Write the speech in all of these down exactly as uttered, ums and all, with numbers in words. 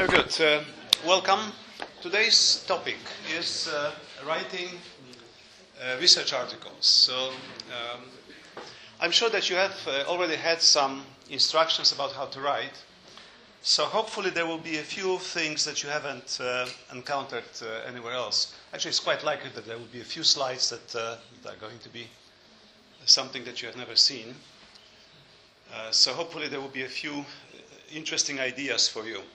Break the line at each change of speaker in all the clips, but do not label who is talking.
Very good. Uh, welcome. Today's topic is uh, writing uh, research articles. So um, I'm sure that you have uh, already had some instructions about how to write. So hopefully there will be a few things that you haven't uh, encountered uh, anywhere else. Actually, it's quite likely that there will be a few slides that, uh, that are going to be something that you have never seen. Uh, so hopefully there will be a few interesting ideas for you.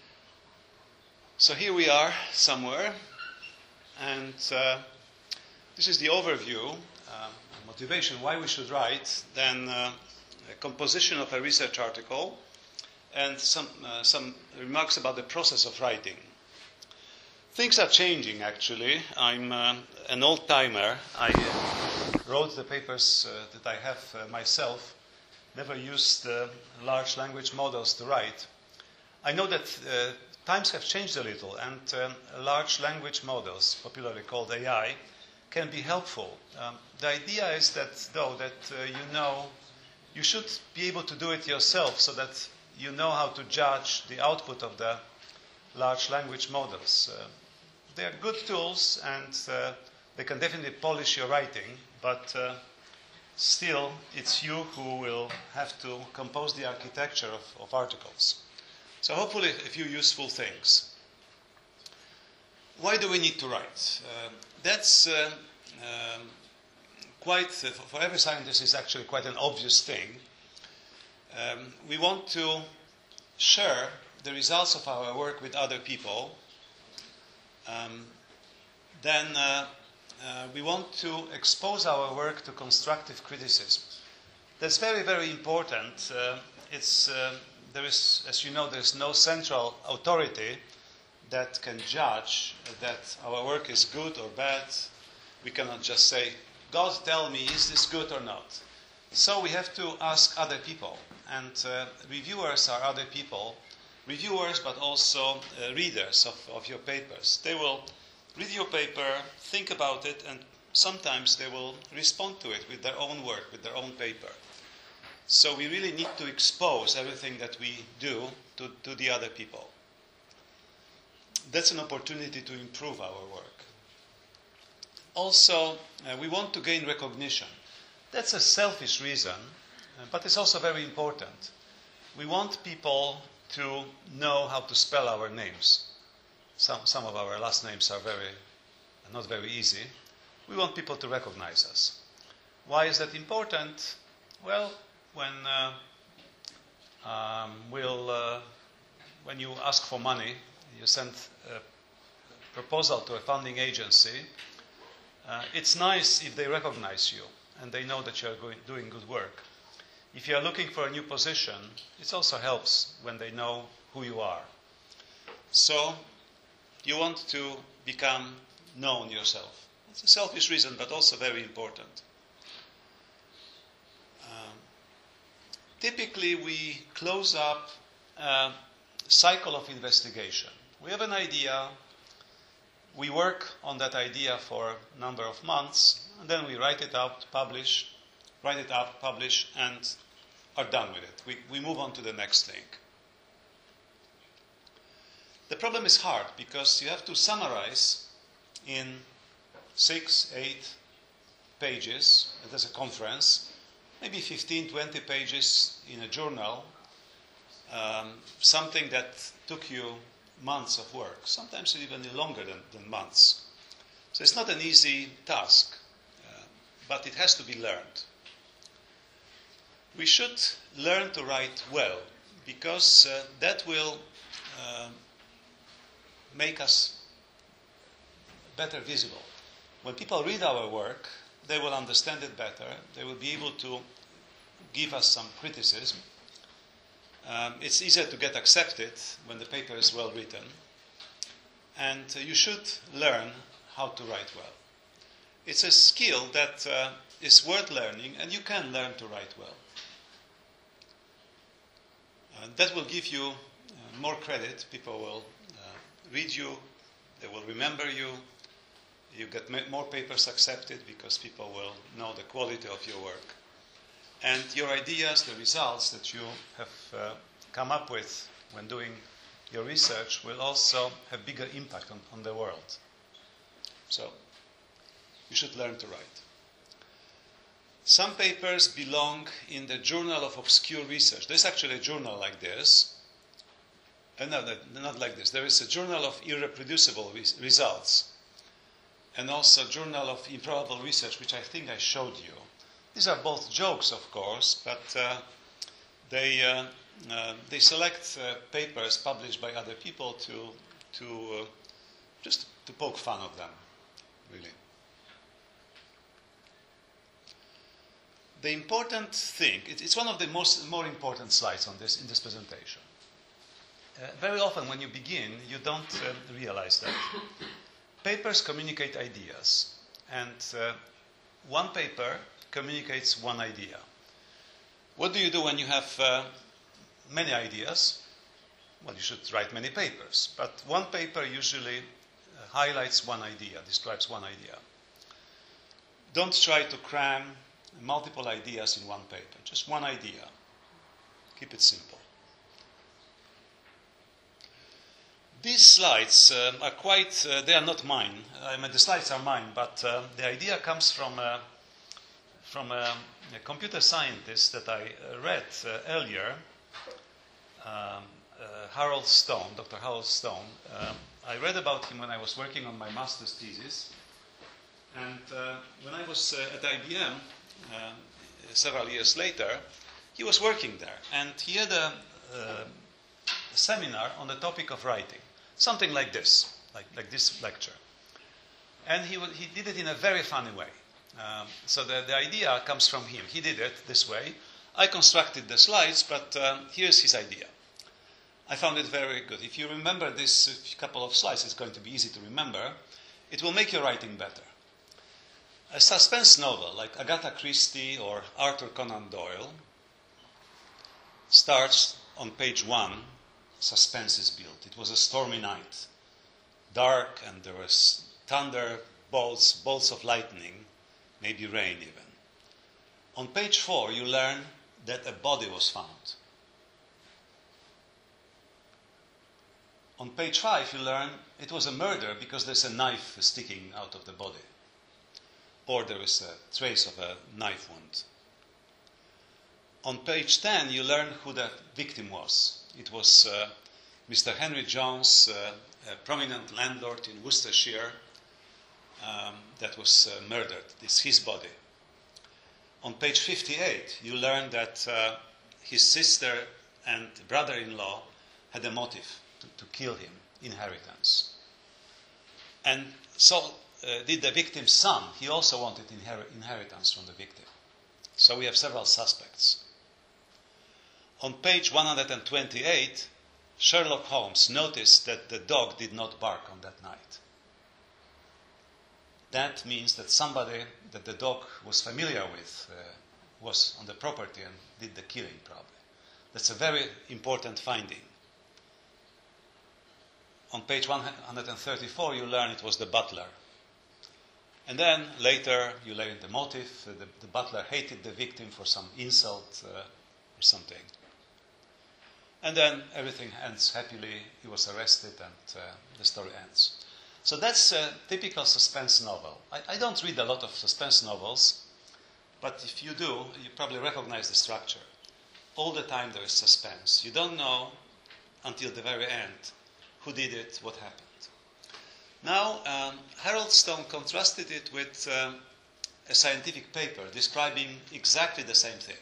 So here we are somewhere, and uh, this is the overview, uh, motivation, why we should write, then uh, a composition of a research article, and some, uh, some remarks about the process of writing. Things are changing, actually. I'm uh, an old-timer. I uh, wrote the papers uh, that I have uh, myself, never used uh, large language models to write. I know that uh, times have changed a little, and um, large language models, popularly called A I, can be helpful. Um, the idea is that, though, that uh, you know, you should be able to do it yourself so that you know how to judge the output of the large language models. Uh, they are good tools, and uh, they can definitely polish your writing, but uh, still, it's you who will have to compose the architecture of, of articles. So hopefully a few useful things. Why do we need to write? Uh, that's uh, um, quite, uh, for every scientist, is actually quite an obvious thing. Um, we want to share the results of our work with other people. Um, then uh, uh, we want to expose our work to constructive criticism. That's very, very important. Uh, it's uh, There is, as you know, there's no central authority that can judge that our work is good or bad. We cannot just say, God, tell me, is this good or not? So we have to ask other people. And uh, reviewers are other people, reviewers, but also uh, readers of, of your papers. They will read your paper, think about it, and sometimes they will respond to it with their own work, with their own paper. So we really need to expose everything that we do to, to the other people. That's an opportunity to improve our work. Also, uh, we want to gain recognition. That's a selfish reason, uh, but it's also very important. We want people to know how to spell our names. Some, some of our last names are very, not very easy. We want people to recognize us. Why is that important? Well, When uh, um, we'll, uh, when you ask for money, you send a proposal to a funding agency, uh, it's nice if they recognize you and they know that you're going, doing good work. If you're looking for a new position, it also helps when they know who you are. So you want to become known yourself. It's a selfish reason, but also very important. Typically, we close up a cycle of investigation. We have an idea, we work on that idea for a number of months, and then we write it out, publish, write it up, publish, and are done with it. We, we move on to the next thing. The problem is hard because you have to summarize in six, eight pages, as a conference, maybe fifteen, twenty pages in a journal, um, something that took you months of work, sometimes even longer than, than months. So it's not an easy task, uh, but it has to be learned. We should learn to write well, because uh, that will uh, make us better visible. When people read our work, they will understand it better. They will be able to give us some criticism. Um, it's easier to get accepted when the paper is well written. And uh, you should learn how to write well. It's a skill that uh, is worth learning, and you can learn to write well. Uh, that will give you uh, more credit. People will uh, read you. They will remember you. You get more papers accepted because people will know the quality of your work. And your ideas, the results that you have uh, come up with when doing your research will also have bigger impact on, on the world. So, you should learn to write. Some papers belong in the Journal of Obscure Research. There's actually a journal like this. Uh, no, not like this. There is a Journal of Irreproducible Res- Results, and also Journal of Improbable Research, which I think I showed you. These are both jokes, of course, but uh, they uh, uh, they select uh, papers published by other people to to uh, just to poke fun of them, really. The important thing, it's one of the most more important slides on this in this presentation. Uh, very often when you begin, you don't uh, realize that. Papers communicate ideas, and uh, one paper communicates one idea. What do you do when you have uh, many ideas? Well, you should write many papers, but one paper usually uh, highlights one idea, describes one idea. Don't try to cram multiple ideas in one paper, just one idea. Keep it simple. These slides uh, are quite, uh, they are not mine. I mean, the slides are mine, but uh, the idea comes from, uh, from a, a computer scientist that I uh, read uh, earlier, um, uh, Harold Stone, Doctor Harold Stone. Um, I read about him when I was working on my master's thesis. And uh, when I was uh, at I B M, uh, several years later, he was working there. And he had a, uh, a seminar on the topic of writing. Something like this, like, like this lecture. And he, w- he did it in a very funny way. Um, so the, the idea comes from him. He did it this way. I constructed the slides, but um, here's his idea. I found it very good. If you remember this couple of slides, it's going to be easy to remember. It will make your writing better. A suspense novel like Agatha Christie or Arthur Conan Doyle starts on page one. Suspense is built. It was a stormy night, dark, and there was thunder, bolts, bolts of lightning, maybe rain even. On page four, you learn that a body was found. On page five, you learn it was a murder because there's a knife sticking out of the body, or there is a trace of a knife wound. On page ten, you learn who the victim was. It was uh, Mister Henry Jones, uh, a prominent landlord in Worcestershire, um, that was uh, murdered. This is his body. On page fifty-eight, you learn that uh, his sister and brother-in-law had a motive to, to kill him, inheritance. And so uh, did the victim's son. He also wanted inher- inheritance from the victim. So we have several suspects. On page one hundred twenty-eight, Sherlock Holmes noticed that the dog did not bark on that night. That means that somebody that the dog was familiar with uh, was on the property and did the killing, probably. That's a very important finding. On page one hundred thirty-four, you learn it was the butler. And then later, you learn the motive. Uh, the, the butler hated the victim for some insult uh, or something. And then everything ends happily. He was arrested and uh, the story ends. So that's a typical suspense novel. I, I don't read a lot of suspense novels, but if you do, you probably recognize the structure. All the time there is suspense. You don't know until the very end who did it, what happened. Now, um, Harold Stone contrasted it with um, a scientific paper describing exactly the same thing.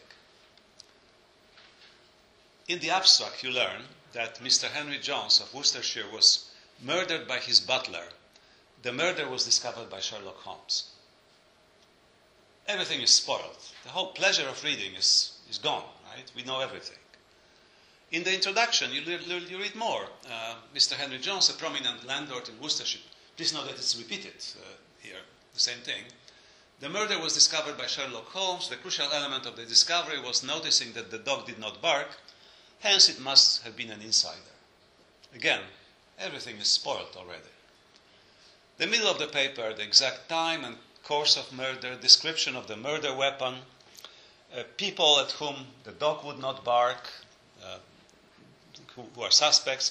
In the abstract, you learn that Mister Henry Jones of Worcestershire was murdered by his butler. The murder was discovered by Sherlock Holmes. Everything is spoiled. The whole pleasure of reading is, is gone, right? We know everything. In the introduction, you, you read more. Uh, Mister Henry Jones, a prominent landlord in Worcestershire. Please note that it's repeated uh, here, the same thing. The murder was discovered by Sherlock Holmes. The crucial element of the discovery was noticing that the dog did not bark. Hence, it must have been an insider. Again, everything is spoiled already. The middle of the paper, the exact time and course of murder, description of the murder weapon, uh, people at whom the dog would not bark, uh, who, who are suspects,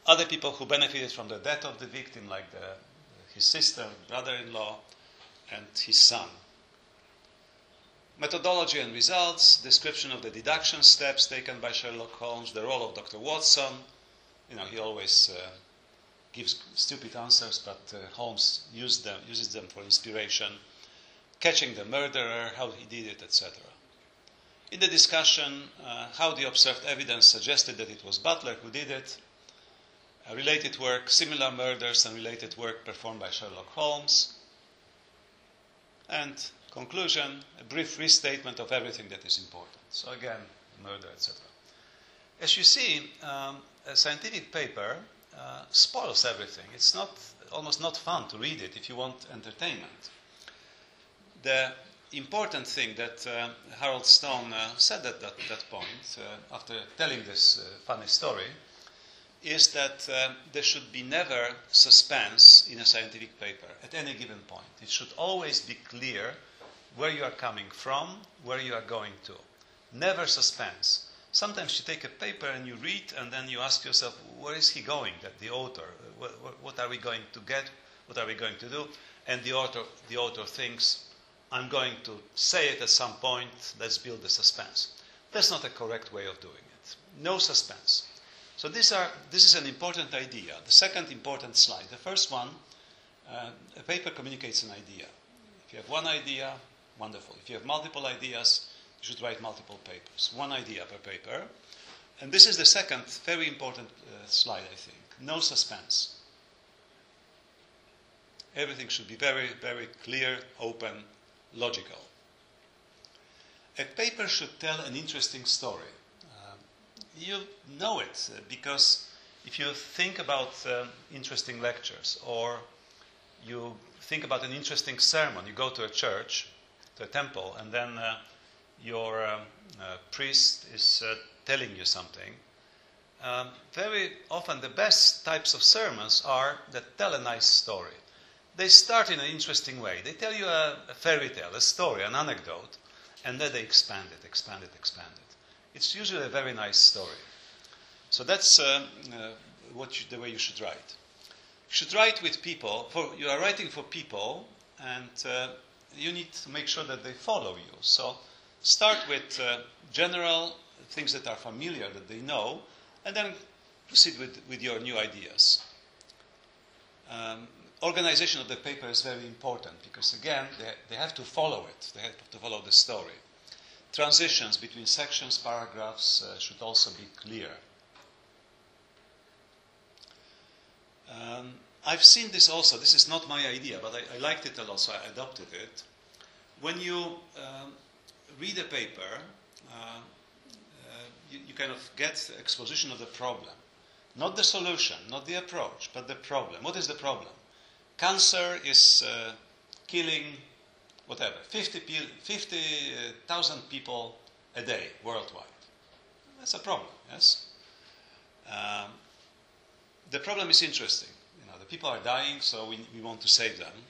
other people who benefited from the death of the victim, like the, his sister, brother-in-law, and his son. Methodology and results, description of the deduction steps taken by Sherlock Holmes, the role of Doctor Watson. You know, he always uh, gives stupid answers, but uh, Holmes used them, uses them for inspiration. Catching the murderer, how he did it, et cetera. In the discussion, uh, how the observed evidence suggested that it was Butler who did it. Uh, related work, similar murders and related work performed by Sherlock Holmes. And conclusion, a brief restatement of everything that is important. So again, murder, et cetera. As you see, um, a scientific paper uh, spoils everything. It's not almost not fun to read it if you want entertainment. The important thing that uh, Harold Stone uh, said at that, that point, uh, after telling this uh, funny story, is that uh, there should be never suspense in a scientific paper at any given point. It should always be clear where you are coming from, where you are going to. Never suspense. Sometimes you take a paper and you read, and then you ask yourself, where is he going, that the author? What, what are we going to get? What are we going to do? And the author, the author thinks, I'm going to say it at some point, let's build the suspense. That's not a correct way of doing it. No suspense. So these are, this is an important idea. The second important slide. The first one, uh, a paper communicates an idea. If you have one idea, wonderful. If you have multiple ideas, you should write multiple papers. One idea per paper. And this is the second very important uh, slide, I think. No suspense. Everything should be very, very clear, open, logical. A paper should tell an interesting story. Uh, you know it uh, because if you think about uh, interesting lectures, or you think about an interesting sermon, you go to a church, to a temple, and then uh, your um, uh, priest is uh, telling you something. Um, very often the best types of sermons are that tell a nice story. They start in an interesting way. They tell you a, a fairy tale, a story, an anecdote, and then they expand it, expand it, expand it. It's usually a very nice story. So that's uh, uh, what you, the way you should write. You should write with people. For, you are writing for people, and uh, you need to make sure that they follow you. So start with uh, general things that are familiar, that they know, and then proceed with, with your new ideas. Um, Organization of the paper is very important because, again, they, they have to follow it. They have to follow the story. Transitions between sections, paragraphs uh, should also be clear. Um, I've seen this also. This is not my idea, but I, I liked it a lot, so I adopted it. When you um, read a paper, uh, uh, you, you kind of get exposition of the problem. Not the solution, not the approach, but the problem. What is the problem? Cancer is uh, killing, whatever, fifty thousand people a day worldwide. That's a problem, yes? Um, the problem is interesting. You know, the people are dying, so we, we want to save them.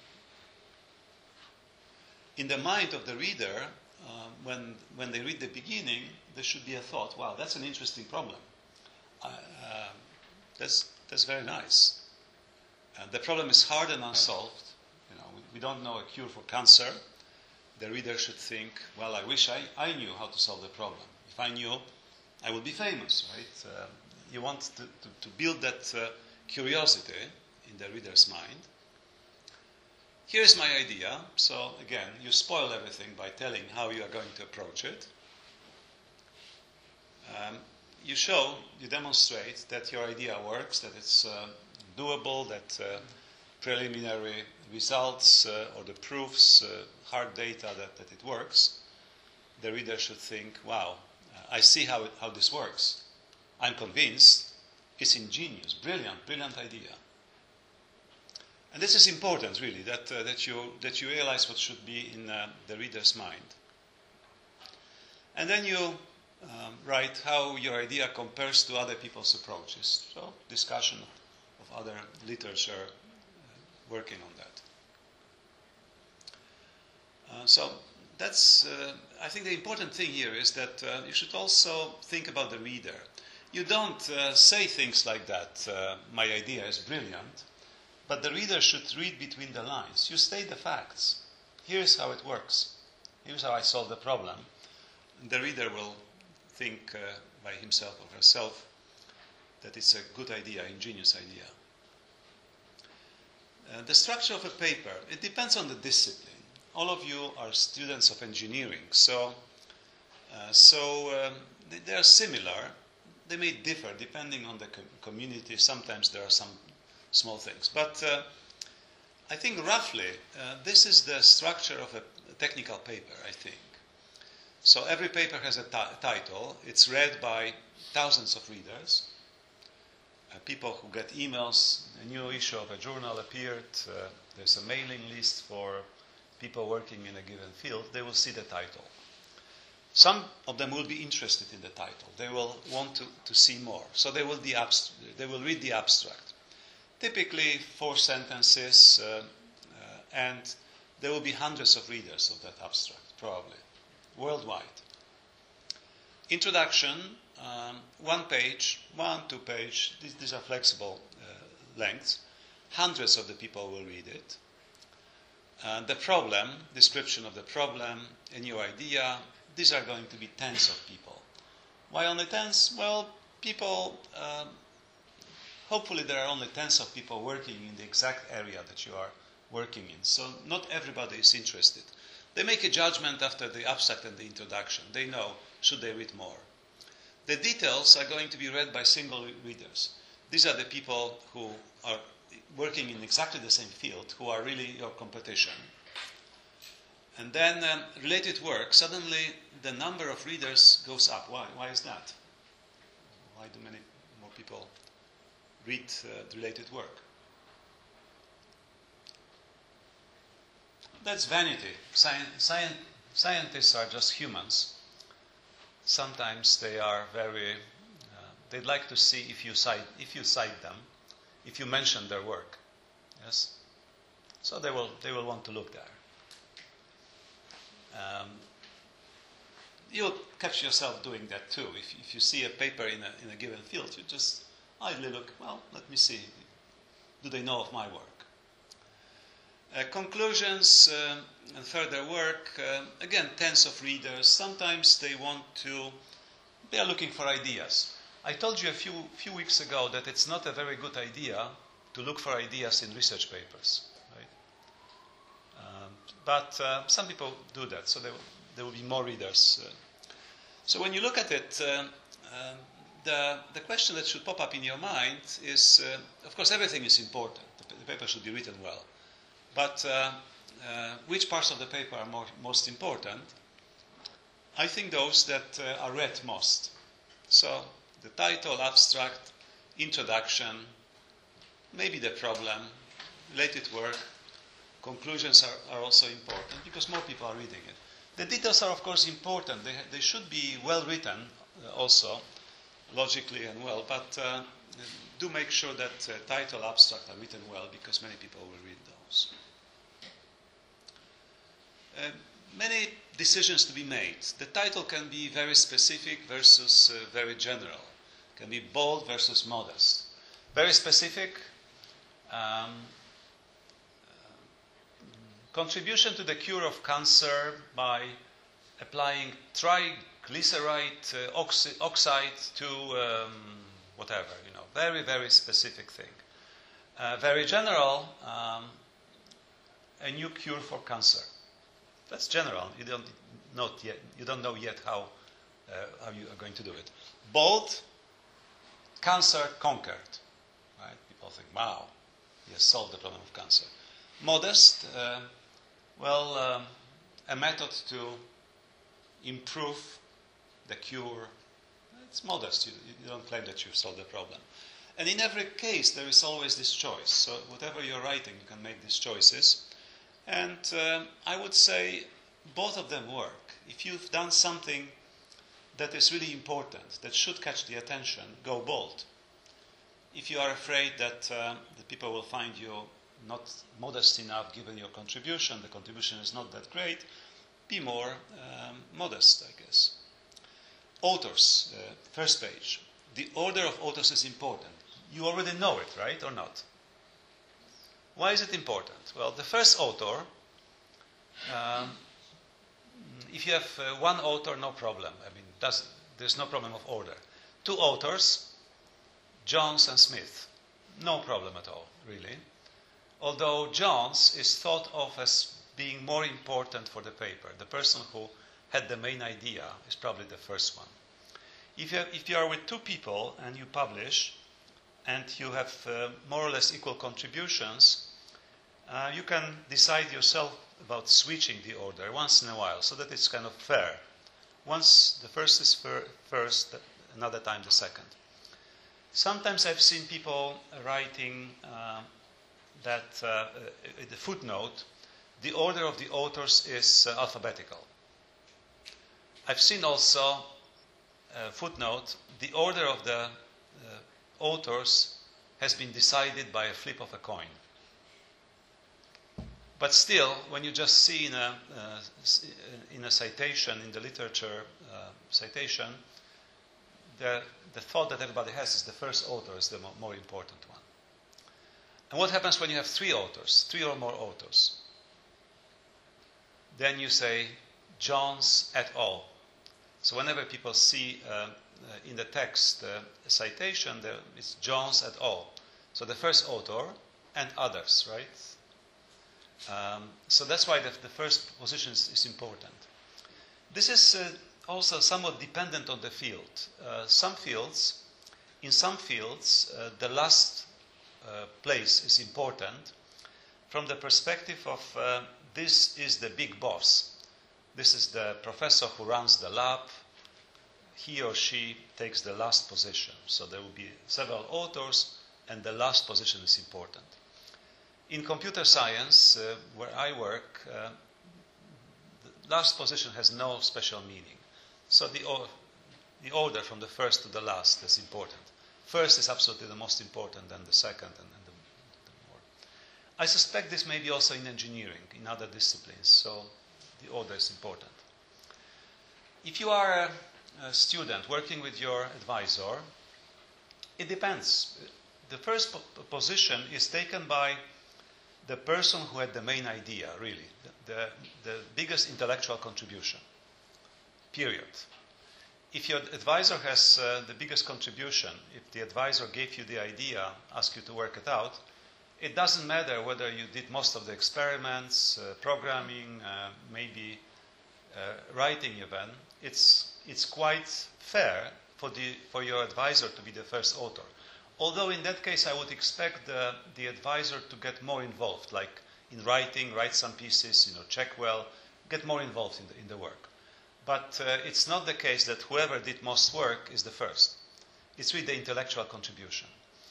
In the mind of the reader, uh, when, when they read the beginning, there should be a thought, wow, that's an interesting problem. Uh, uh, that's, that's very nice. Uh, the problem is hard and unsolved. You know, we, we don't know a cure for cancer. The reader should think, well, I wish I, I knew how to solve the problem. If I knew, I would be famous, right? Uh, you want to, to, to build that uh, curiosity in the reader's mind. Here's my idea. So, again, you spoil everything by telling how you are going to approach it. Um, you show, you demonstrate that your idea works, that it's uh, doable, that uh, preliminary results uh, or the proofs, uh, hard data that, that it works. The reader should think, wow, uh, I see how, it, how this works. I'm convinced. It's ingenious, brilliant, brilliant idea. And this is important, really, that, uh, that, you, that you realize what should be in uh, the reader's mind. And then you um, write how your idea compares to other people's approaches. So, discussion of other literature uh, working on that. Uh, so that's, uh, I think the important thing here is that uh, you should also think about the reader. you don't uh, say things like that, uh, my idea is brilliant, but the reader should read between the lines. You state the facts. Here's how it works. Here's how I solve the problem. The reader will think uh, by himself or herself that it's a good idea, ingenious idea. Uh, the structure of a paper, it depends on the discipline. All of you are students of engineering, so, uh, so um, they, they are similar. They may differ depending on the com community. Sometimes there are some small things. But uh, I think roughly uh, this is the structure of a technical paper, I think. So every paper has a title. It's read by thousands of readers. Uh, people who get emails, a new issue of a journal appeared, uh, there's a mailing list for people working in a given field, they will see the title. Some of them will be interested in the title. They will want to, to see more. So they will, the they will read the abstract. Typically four sentences, uh, uh, and there will be hundreds of readers of that abstract, probably, worldwide. Introduction, um, one page, one, two page, these, these are flexible uh, lengths. Hundreds of the people will read it. Uh, the problem, description of the problem, a new idea, these are going to be tens of people. Why only tens? Well, people, um, hopefully there are only tens of people working in the exact area that you are working in. So not everybody is interested. They make a judgment after the abstract and the introduction. They know, should they read more? The details are going to be read by single readers. These are the people who are working in exactly the same field, who are really your competition. And then um, related work, suddenly the number of readers goes up. Why? Why is that? Why do many more people read uh, related work? That's vanity. Sci sci scientists are just humans. Sometimes they are very, uh, they'd like to see if you cite, if you cite them, if you mention their work. Yes? So they will, they will want to look there. Um, you'll catch yourself doing that too. If, if you see a paper in a, in a given field, you just idly look, well, let me see. Do they know of my work? Uh, conclusions uh, and further work, uh, again, tens of readers. Sometimes they want to, they are looking for ideas. I told you a few, few weeks ago that it's not a very good idea to look for ideas in research papers. Right? Um, but uh, some people do that, so there, there will be more readers. Uh, so when you look at it, uh, uh, the, the question that should pop up in your mind is, uh, of course, everything is important. The, the paper should be written well. But uh, uh, which parts of the paper are more, most important? I think those that uh, are read most. So the title, abstract, introduction, maybe the problem, related work, conclusions are, are also important because more people are reading it. The details are, of course, important. They, they should be well written uh, also, logically and well, but uh, do make sure that uh, title, abstract are written well because many people will read those. Uh, many decisions to be made. The title can be very specific versus uh, very general. Can be bold versus modest. Very specific, um, uh, contribution to the cure of cancer by applying triglyceride uh, oxi oxide to um, whatever, you know, very, very specific thing. Uh, very general, um, a new cure for cancer. That's general. You don't know yet. You don't know yet how uh, how you are going to do it. Bold, cancer conquered. Right? People think, wow, he has solved the problem of cancer. Modest, uh, well, um, a method to improve the cure. It's modest. You, you don't claim that you've solved the problem. And in every case, there is always this choice. So whatever you're writing, you can make these choices. And uh, I would say both of them work. If you've done something that is really important, that should catch the attention, go bold. If you are afraid that uh, the people will find you not modest enough given your contribution, the contribution is not that great, be more um, modest, I guess. Authors, uh, first page. the order of authors is important. You already know it, right, or not? Why is it important? Well, the first author, um, if you have uh, one author, no problem. I mean, does, there's no problem of order. Two authors, Jones and Smith, no problem at all, really. Although Jones is thought of as being more important for the paper. The person who had the main idea is probably the first one. If you, if you are with two people and you publish, and you have uh, more or less equal contributions, uh, you can decide yourself about switching the order once in a while, so that it's kind of fair. Once the first is fir first, another time the second. Sometimes I've seen people writing uh, that uh, the footnote, the order of the authors is uh, alphabetical. I've seen also uh, footnote, the order of the uh, authors has been decided by a flip of a coin. But still, when you just see in a, uh, in a citation, in the literature uh, citation, the, the thought that everybody has is the first author is the mo more important one. And what happens when you have three authors, three or more authors? Then you say, Jones et al. So whenever people see uh, uh, in the text uh, a citation, there, it's Jones et al. So the first author and others, right? Um, so that's why the, the first position is, is important. This is uh, also somewhat dependent on the field. Uh, some fields, in some fields, uh, the last uh, place is important from the perspective of uh, this is the big boss. This is the professor who runs the lab. He or she takes the last position. So there will be several authors, and the last position is important. In computer science, uh, where I work, uh, the last position has no special meaning. So the, or, the order from the first to the last is important. First is absolutely the most important, then the second, and then the, the more. I suspect this may be also in engineering, in other disciplines, so the order is important. If you are a, a student working with your advisor, it depends. The first po position is taken by the person who had the main idea, really, the, the, the biggest intellectual contribution, period. If your advisor has uh, the biggest contribution, if the advisor gave you the idea, asked you to work it out, it doesn't matter whether you did most of the experiments, uh, programming, uh, maybe uh, writing even. It's, it's quite fair for, the, for your advisor to be the first author. Although in that case I would expect the, the advisor to get more involved, like in writing, write some pieces, you know, check well, get more involved in the, in the work. But uh, it's not the case that whoever did most work is the first. It's really the intellectual contribution.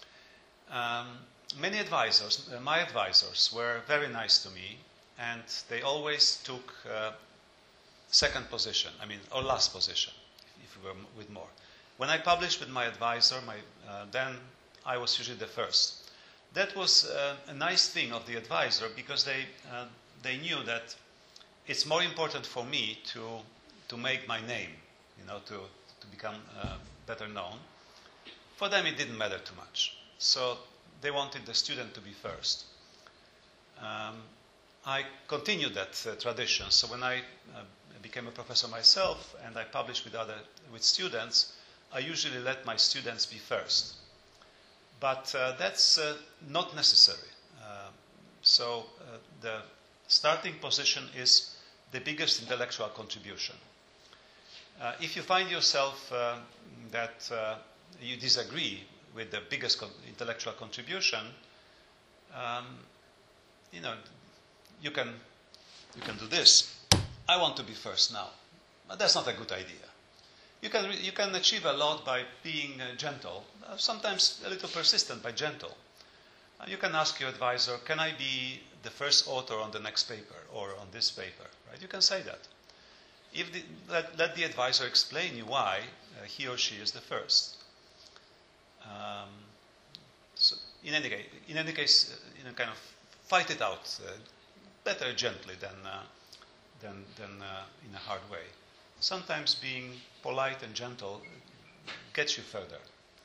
Um, many advisors, uh, my advisors, were very nice to me, and they always took uh, second position, I mean, or last position, if we were with more. When I published with my advisor, my, uh, then I was usually the first. That was uh, a nice thing of the advisor, because they, uh, they knew that it's more important for me to, to make my name, you know, to, to become uh, better known. For them, it didn't matter too much. So they wanted the student to be first. Um, I continued that uh, tradition. So when I uh, became a professor myself and I published with other with students, I usually let my students be first. But uh, that's uh, not necessary. Uh, so uh, the starting position is the biggest intellectual contribution. Uh, if you find yourself uh, that uh, you disagree with the biggest con intellectual contribution, um, you know, you can, you can do this. I want to be first now. But that's not a good idea. You can, you can achieve a lot by being uh, gentle, uh, sometimes a little persistent, but gentle. Uh, you can ask your advisor, can I be the first author on the next paper or on this paper? Right? You can say that. If the, let, let the advisor explain you why uh, he or she is the first. Um, so in any case, in any case, uh, you know, kind of fight it out uh, better gently than, uh, than, than uh, in a hard way. Sometimes being polite and gentle gets you further.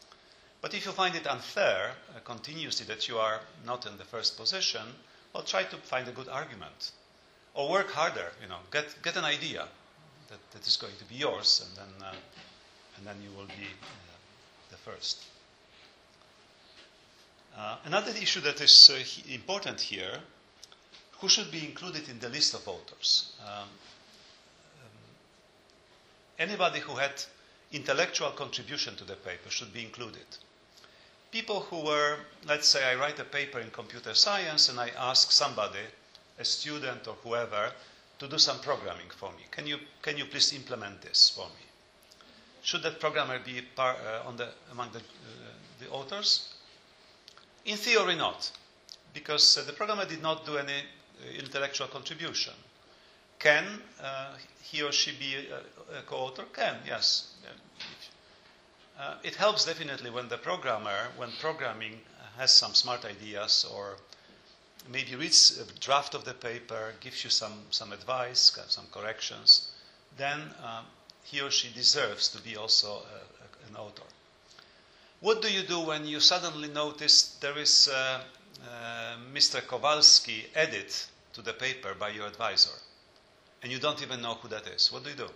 But if you find it unfair, uh, continuously, that you are not in the first position, well, try to find a good argument. Or work harder, you know, get, get an idea that, that is going to be yours, and then, uh, and then you will be uh, the first. Uh, another issue that is uh, he- important here, who should be included in the list of authors? Um, um, anybody who had intellectual contribution to the paper should be included. People who were, let's say I write a paper in computer science and I ask somebody, a student or whoever, to do some programming for me. Can you, can you please implement this for me? Should that programmer be par, uh, on the, among the, uh, the authors? In theory, not, because uh, the programmer did not do any uh, intellectual contribution. Can uh, he or she be a, a co-author? Can, yes. Uh, it helps definitely when the programmer, when programming has some smart ideas, or maybe reads a draft of the paper, gives you some, some advice, some corrections, then um, he or she deserves to be also a, a, an author. What do you do when you suddenly notice there is uh, uh, Mister Kowalski edit to the paper by your advisor, and you don't even know who that is? What do you do?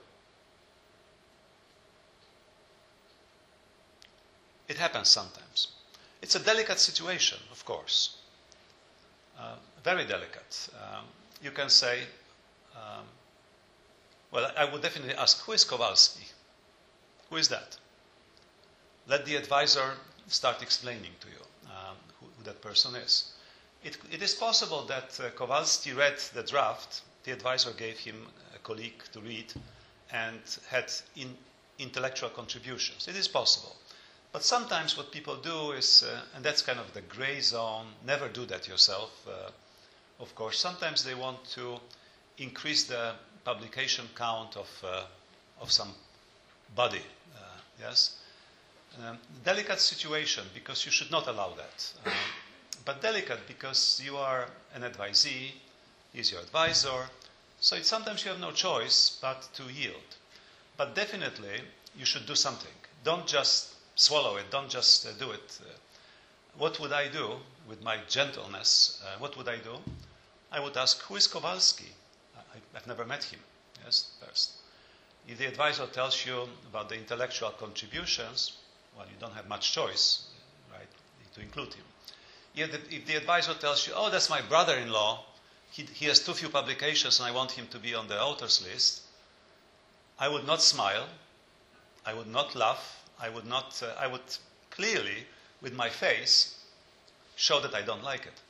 It happens sometimes. It's a delicate situation, of course. Uh, very delicate. Um, you can say, um, well, I would definitely ask, who is Kowalski? Who is that? Let the advisor start explaining to you um, who, who that person is. It, it is possible that uh, Kowalski read the draft, the advisor gave him a colleague to read, and had in, intellectual contributions. It is possible. But sometimes what people do is, uh, and that's kind of the gray zone, never do that yourself, uh, of course. Sometimes they want to increase the publication count of, uh, of some body, uh, yes? Um, delicate situation, because you should not allow that. Uh, but delicate because you are an advisee, he's your advisor, so it's sometimes you have no choice but to yield. But definitely, you should do something. Don't just swallow it, don't just uh, do it. Uh, what would I do with my gentleness? Uh, what would I do? I would ask, who is Kowalski? I, I've never met him, yes, first. If the advisor tells you about the intellectual contributions, well, you don't have much choice, right, to include him. If the, if the advisor tells you, oh, that's my brother-in-law, he, he has too few publications and I want him to be on the authors list, I would not smile, I would not laugh, I would not, uh, I would clearly, with my face, show that I don't like it.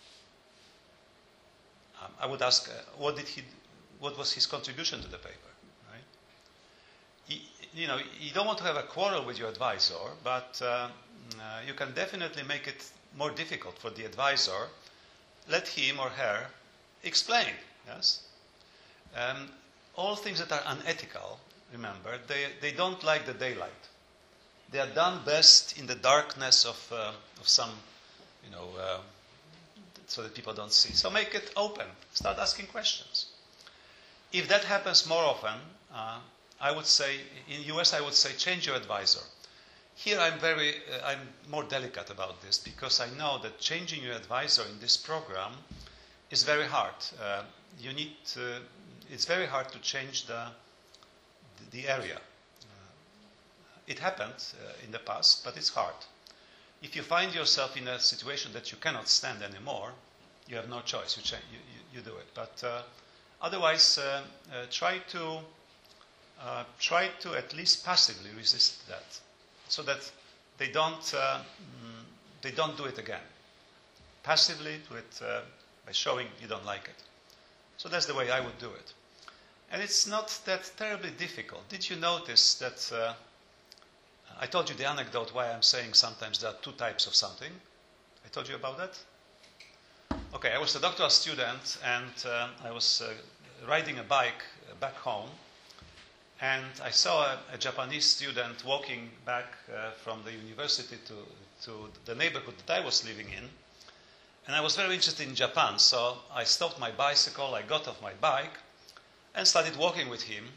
Um, I would ask, uh, what did he, what was his contribution to the paper, right? He, you know, you don't want to have a quarrel with your advisor, but uh, uh, you can definitely make it more difficult for the advisor. Let him or her explain, yes? Um, all things that are unethical, remember, they, they don't like the daylight. They are done best in the darkness of, uh, of some, you know, uh, so that people don't see. So make it open. Start asking questions. If that happens more often, uh, I would say, in the U S I would say, change your advisor. Here I'm very, uh, I'm more delicate about this because I know that changing your advisor in this program is very hard. Uh, you need to, it's very hard to change the, the area. It happened uh, in the past, but it's hard. If you find yourself in a situation that you cannot stand anymore, you have no choice. You, cha- you, you, you do it. But uh, otherwise, uh, uh, try to uh, try to at least passively resist that, so that they don't uh, mm, they don't do it again. Passively do it uh, by showing you don't like it. So that's the way I would do it. And it's not that terribly difficult. Did you notice that? Uh, I told you the anecdote why I'm saying sometimes there are two types of something. I told you about that? Okay, I was a doctoral student and uh, I was uh, riding a bike uh, back home, and I saw a, a Japanese student walking back uh, from the university to, to the neighborhood that I was living in. And I was very interested in Japan, so I stopped my bicycle, I got off my bike and started walking with him.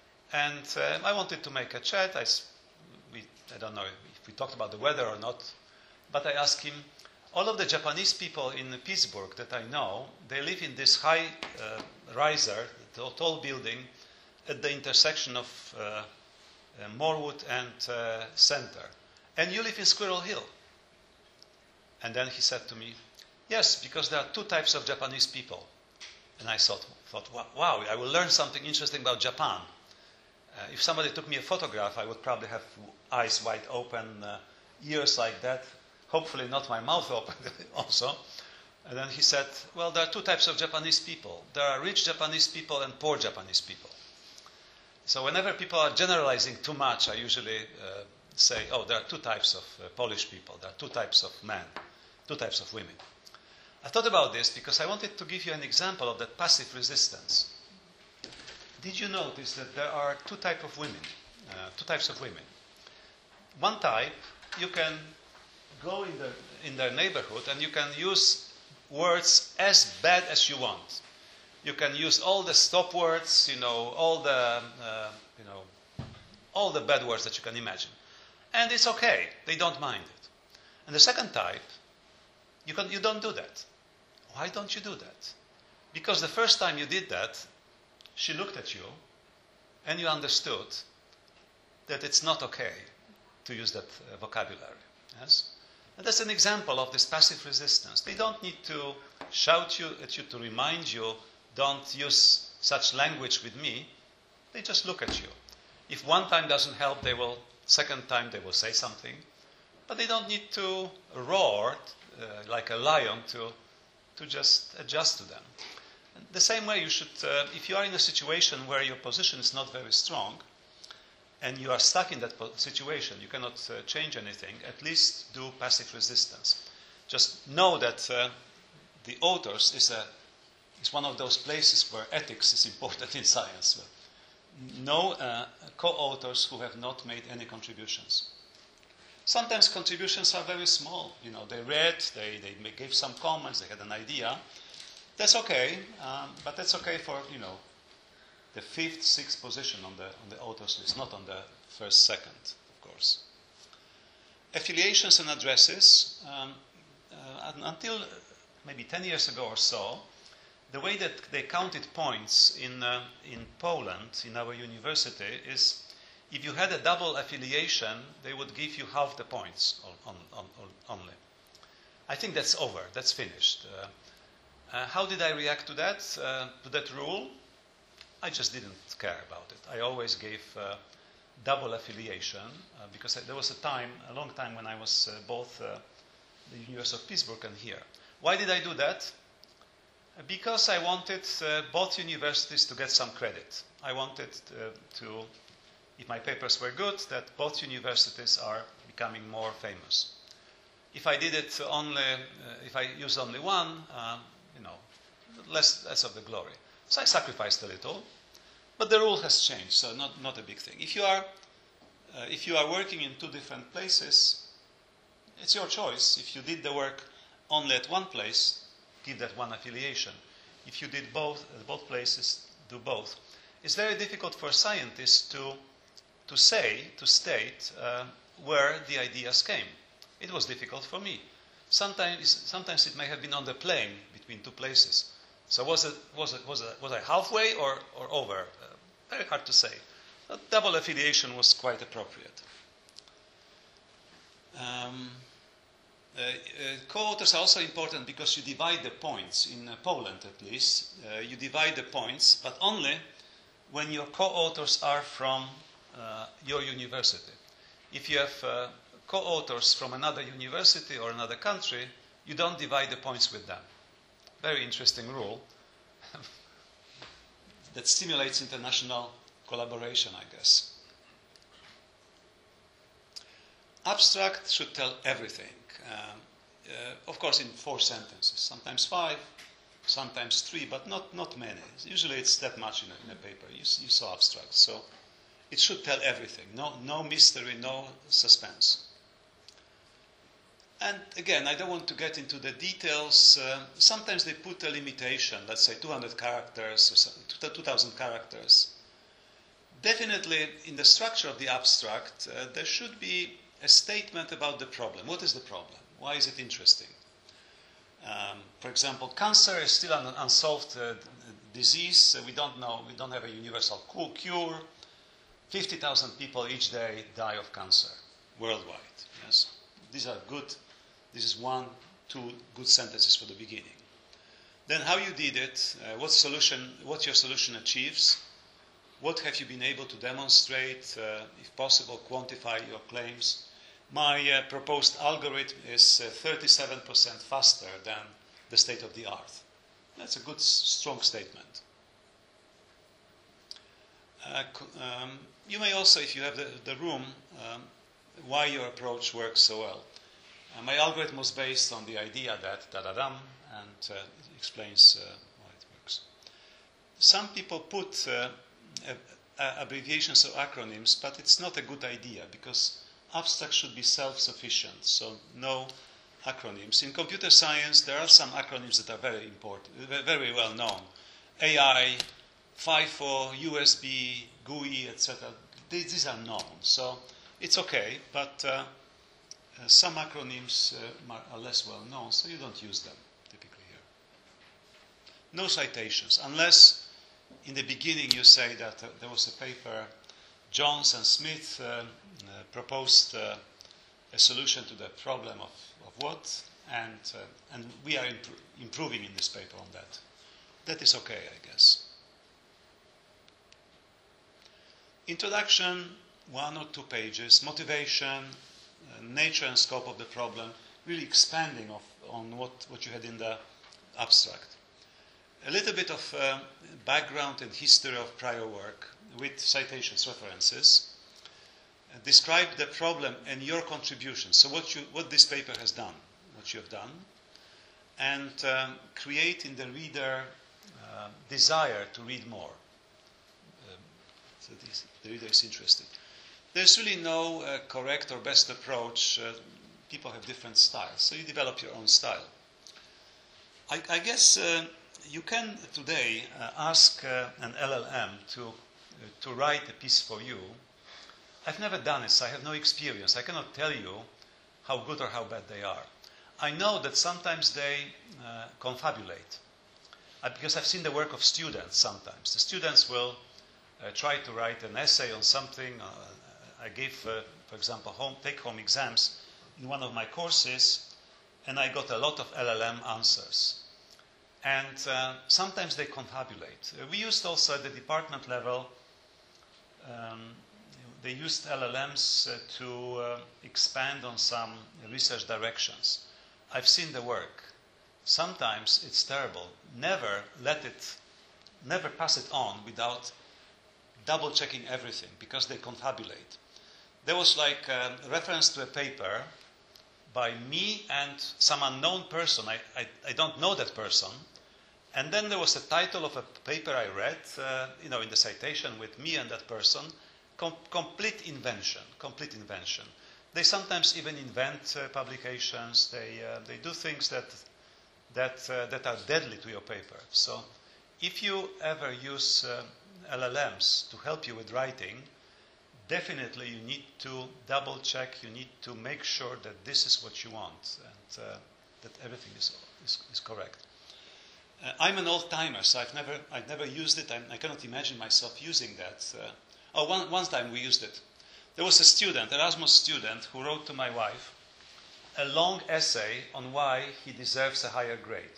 And uh, I wanted to make a chat. I We, I don't know if we talked about the weather or not. but I asked him, all of the Japanese people in Pittsburgh that I know, they live in this high uh, riser, tall building, at the intersection of uh, uh, Morewood and uh, Center. And you live in Squirrel Hill. And then he said to me, yes, because there are two types of Japanese people. And I thought, thought wow, I will learn something interesting about Japan. Uh, if somebody took me a photograph, I would probably have eyes wide open, uh, ears like that, hopefully not my mouth open also. And then he said, well, there are two types of Japanese people. There are rich Japanese people and poor Japanese people. So whenever people are generalizing too much, I usually uh, say, oh, there are two types of uh, Polish people. There are two types of men, two types of women. I thought about this because I wanted to give you an example of that passive resistance. Did you notice that there are two types of women? Uh, two types of women. One type, you can go in, the, in their neighborhood and you can use words as bad as you want. You can use all the stop words, you know, all the, uh, you know, all the bad words that you can imagine. And it's okay. They don't mind it. And the second type, you, can, you don't do that. Why don't you do that? Because the first time you did that, she looked at you and you understood that it's not okay to use that uh, vocabulary. Yes? And that's an example of this passive resistance. They don't need to shout you at you to remind you, don't use such language with me. They just look at you. If one time doesn't help, they will, second time they will say something. But they don't need to roar uh, like a lion to, to just adjust to them. And the same way you should, uh, if you are in a situation where your position is not very strong, and you are stuck in that situation, you cannot uh, change anything, at least do passive resistance. Just know that uh, the authors is, a, is one of those places where ethics is important in science. No uh, co-authors who have not made any contributions. Sometimes contributions are very small. You know, they read, they, they gave some comments, they had an idea. That's okay, um, but that's okay for, you know, the fifth, sixth position on the, on the authors list, not on the first, second, of course. Affiliations and addresses, um, uh, until maybe ten years ago or so, the way that they counted points in, uh, in Poland, in our university, is if you had a double affiliation, they would give you half the points on, on, on, only. I think that's over, that's finished. Uh, uh, how did I react to that, uh, to that rule? I just didn't care about it. I always gave uh, double affiliation uh, because I, there was a time, a long time when I was uh, both uh, the University of Pittsburgh and here. Why did I do that? Uh, because I wanted uh, both universities to get some credit. I wanted uh, to, if my papers were good, that both universities are becoming more famous. If I did it only, uh, if I used only one, uh, you know, less, less of the glory. So I sacrificed a little, but the rule has changed, so not, not a big thing. If you are, uh, if you are working in two different places, it's your choice. If you did the work only at one place, give that one affiliation. If you did both at both places, do both. It's very difficult for scientists to, to say, to state uh, where the ideas came. It was difficult for me. Sometimes, sometimes it may have been on the plane between two places. So was it was it was it was I halfway or or over? Uh, very hard to say. But double affiliation was quite appropriate. Um, uh, uh, co-authors are also important because you divide the points in uh, Poland, at least. Uh, you divide the points, but only when your co-authors are from uh, your university. If you have uh, co-authors from another university or another country, you don't divide the points with them. Very interesting rule that stimulates international collaboration, I guess. Abstract should tell everything. Uh, uh, of course, in four sentences, sometimes five, sometimes three, but not, not many. Usually it's that much in a, in a paper. You, you saw abstract. So it should tell everything. No, no mystery, no suspense. And again, I don't want to get into the details. Uh, sometimes they put a limitation, let's say two hundred characters or two thousand characters. Definitely, in the structure of the abstract, uh, there should be a statement about the problem. What is the problem? Why is it interesting? Um, for example, cancer is still an unsolved uh, disease. Uh, we don't know, we don't have a universal cure. fifty thousand people each day die of cancer worldwide. Yes, these are good. This is one, two good sentences for the beginning. Then how you did it, uh, what solution, what your solution achieves, what have you been able to demonstrate, uh, if possible, quantify your claims. My uh, proposed algorithm is uh, thirty-seven percent faster than the state of the art. That's a good, strong statement. Uh, um, you may also, if you have the, the room, um, why your approach works so well. Uh, my algorithm was based on the idea that da-da-dum, and uh, it explains uh, why it works. Some people put uh, a, a abbreviations or acronyms, but it's not a good idea because abstract should be self-sufficient, so no acronyms. In computer science, there are some acronyms that are very important, very well known. A I, FIFO, U S B, G U I, et cetera. These are known, so it's okay, but uh, uh, some acronyms uh, are less well known, so you don't use them typically here. No citations, unless in the beginning you say that uh, there was a paper, Jones and Smith uh, uh, proposed uh, a solution to the problem of, of what, and, uh, and we are impro improving in this paper on that. That is okay, I guess. Introduction, one or two pages, motivation, uh, nature and scope of the problem, really expanding of, on what, what you had in the abstract. A little bit of uh, background and history of prior work with citations, references. Uh, describe the problem and your contribution, so what, you, what this paper has done, what you have done, and um, create in the reader uh, desire to read more. Um, so this, the reader is interested. There's really no uh, correct or best approach. Uh, people have different styles, so you develop your own style. I, I guess uh, you can today uh, ask uh, an L L M to, uh, to write a piece for you. I've never done it, so I have no experience. I cannot tell you how good or how bad they are. I know that sometimes they uh, confabulate, uh, because I've seen the work of students sometimes. The students will uh, try to write an essay on something. Uh, I gave, uh, for example, home, take-home exams in one of my courses, and I got a lot of L L M answers. And uh, sometimes they confabulate. Uh, we used also at the department level, um, they used L L Ms uh, to uh, expand on some research directions. I've seen the work. Sometimes it's terrible. Never let it, never pass it on without double checking everything, because they confabulate. There was like a reference to a paper by me and some unknown person. I, I, I don't know that person. And then there was a title of a paper I read, uh, you know, in the citation with me and that person. Com complete invention, complete invention. They sometimes even invent uh, publications. They, uh, they do things that, that, uh, that are deadly to your paper. So if you ever use uh, L L Ms to help you with writing, definitely you need to double check, you need to make sure that this is what you want and uh, that everything is, is, is correct. Uh, I'm an old-timer, so I've never, I've never used it. I'm, I cannot imagine myself using that. Uh, oh, one, one time we used it. There was a student, Erasmus student, who wrote to my wife a long essay on why he deserves a higher grade.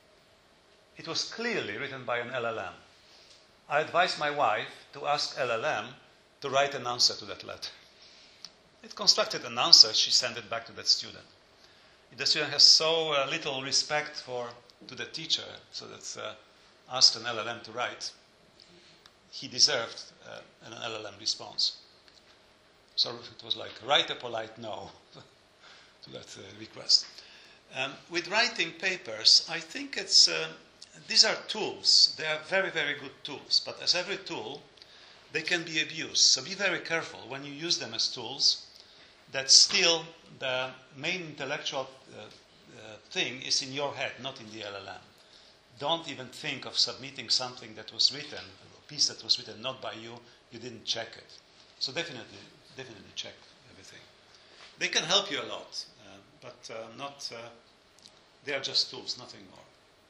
It was clearly written by an L L M. I advised my wife to ask L L M to write an answer to that letter. It constructed an answer, she sent it back to that student. If the student has so uh, little respect for to the teacher, so that uh, asked an L L M to write, he deserved uh, an L L M response. So it was like, write a polite no to that uh, request. Um, with writing papers, I think it's, uh, these are tools. They are very, very good tools. But as every tool, they can be abused. So be very careful when you use them as tools, that still the main intellectual uh, uh, thing is in your head, not in the L L M. Don't even think of submitting something that was written, a piece that was written not by you, you didn't check it. So definitely, definitely check everything. They can help you a lot. Uh, but uh, not, uh, they are just tools, nothing more.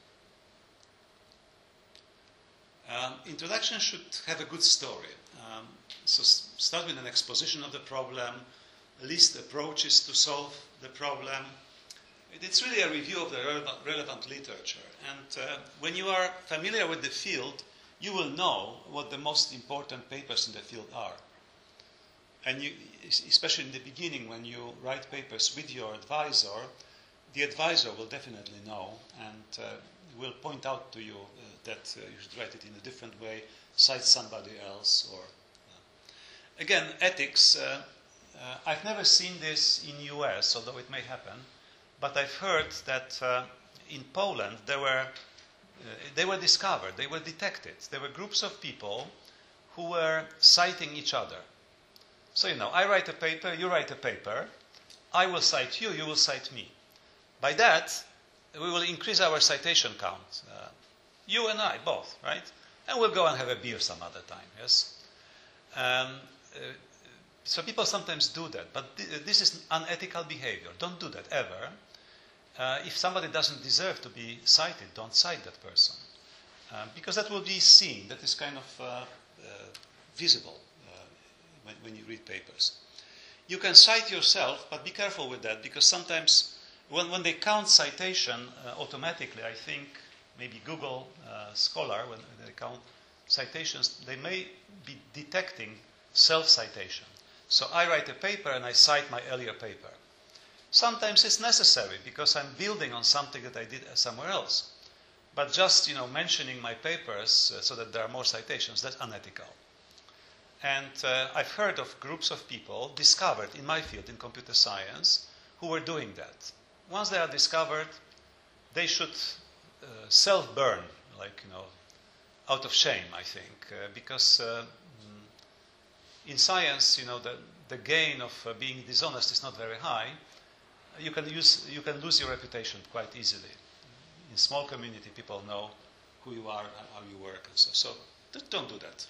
Um, introduction should have a good story. Um, so start with an exposition of the problem, list approaches to solve the problem. It's really a review of the relevant, relevant literature. And uh, when you are familiar with the field, you will know what the most important papers in the field are. And you, especially in the beginning, when you write papers with your advisor, the advisor will definitely know and uh, will point out to you uh, that uh, you should write it in a different way, cite somebody else. Or uh. Again, ethics, uh, uh, I've never seen this in U S, although it may happen, but I've heard that uh, in Poland there were, uh, they were discovered, they were detected. There were groups of people who were citing each other. So, you know, I write a paper, you write a paper, I will cite you, you will cite me. By that, we will increase our citation count. Uh, you and I, both, right? And we'll go and have a beer some other time, yes? Um, uh, so people sometimes do that, but th this is unethical behavior. Don't do that, ever. Uh, if somebody doesn't deserve to be cited, don't cite that person. Um, because that will be seen, that is kind of uh, uh, visible uh, when, when you read papers. You can cite yourself, but be careful with that, because sometimes when, when they count citation uh, automatically, I think maybe Google uh, Scholar, when they count citations, they may be detecting self-citation. So I write a paper and I cite my earlier paper. Sometimes it's necessary because I'm building on something that I did somewhere else. But just, you know, mentioning my papers uh, so that there are more citations, that's unethical. And uh, I've heard of groups of people discovered in my field, in computer science, who were doing that. Once they are discovered, they should uh, self-burn, like, you know, out of shame, I think, uh, because uh, in science, you know, the, the gain of uh, being dishonest is not very high. You can, use, you can lose your reputation quite easily. In small community, people know who you are and how you work and so. So don't do that.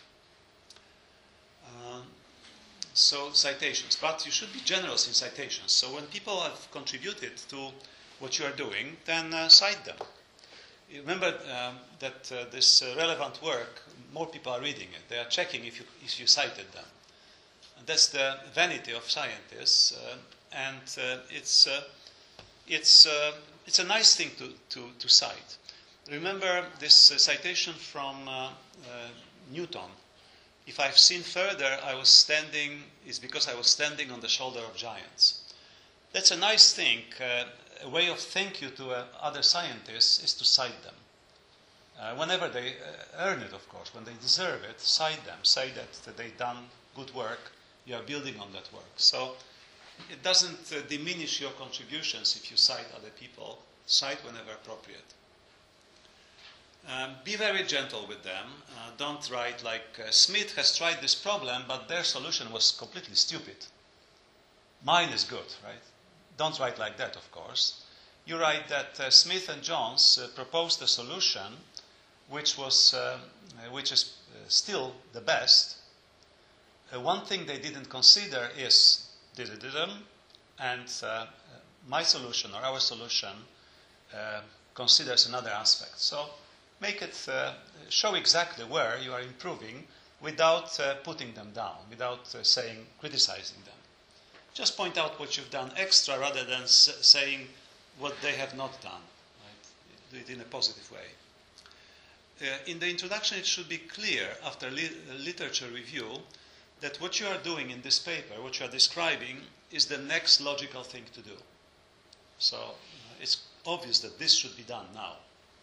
Um, so citations, but you should be generous in citations. So when people have contributed to what you are doing, then uh, cite them. You remember um, that uh, this uh, relevant work, more people are reading it. They are checking if you, if you cited them. And that's the vanity of scientists. Uh, And uh, it's, uh, it's, uh, it's a nice thing to, to, to cite. Remember this uh, citation from uh, uh, Newton. If I've seen further, I was standing, is because I was standing on the shoulder of giants. That's a nice thing. Uh, a way of thank you to uh, other scientists is to cite them. Uh, whenever they uh, earn it, of course, when they deserve it, cite them. Say that, that they've done good work. You are building on that work. So it doesn't uh, diminish your contributions if you cite other people. Cite whenever appropriate. Um, be very gentle with them. Uh, don't write like, uh, Smith has tried this problem, but their solution was completely stupid. Mine is good, right? Don't write like that, of course. You write that uh, Smith and Jones uh, proposed a solution which, was, uh, which is uh, still the best. Uh, one thing they didn't consider is and uh, my solution or our solution uh, considers another aspect. So make it, uh, show exactly where you are improving without uh, putting them down, without uh, saying, criticizing them. Just point out what you've done extra rather than s saying what they have not done. Right? Do it in a positive way. Uh, in the introduction, it should be clear after li literature review that what you are doing in this paper, what you are describing, is the next logical thing to do. So uh, it's obvious that this should be done now.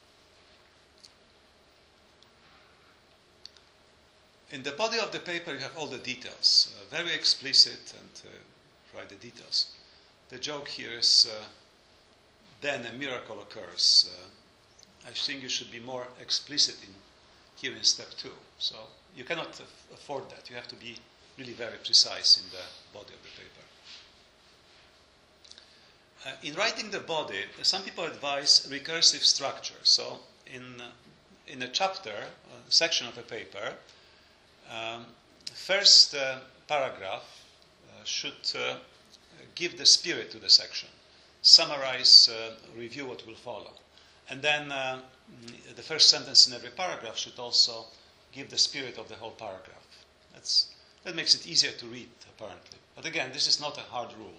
In the body of the paper, you have all the details, uh, very explicit, and uh, write the details. The joke here is, uh, then a miracle occurs. Uh, I think you should be more explicit in here in step two. So you cannot afford that. You have to be really very precise in the body of the paper. Uh, in writing the body, some people advise recursive structure. So in, uh, in a chapter, a section of a paper, um, first uh, paragraph uh, should uh, give the spirit to the section. summarize, uh, review what will follow. And then uh, the first sentence in every paragraph should also give the spirit of the whole paragraph. That's, that makes it easier to read, apparently. But again, this is not a hard rule.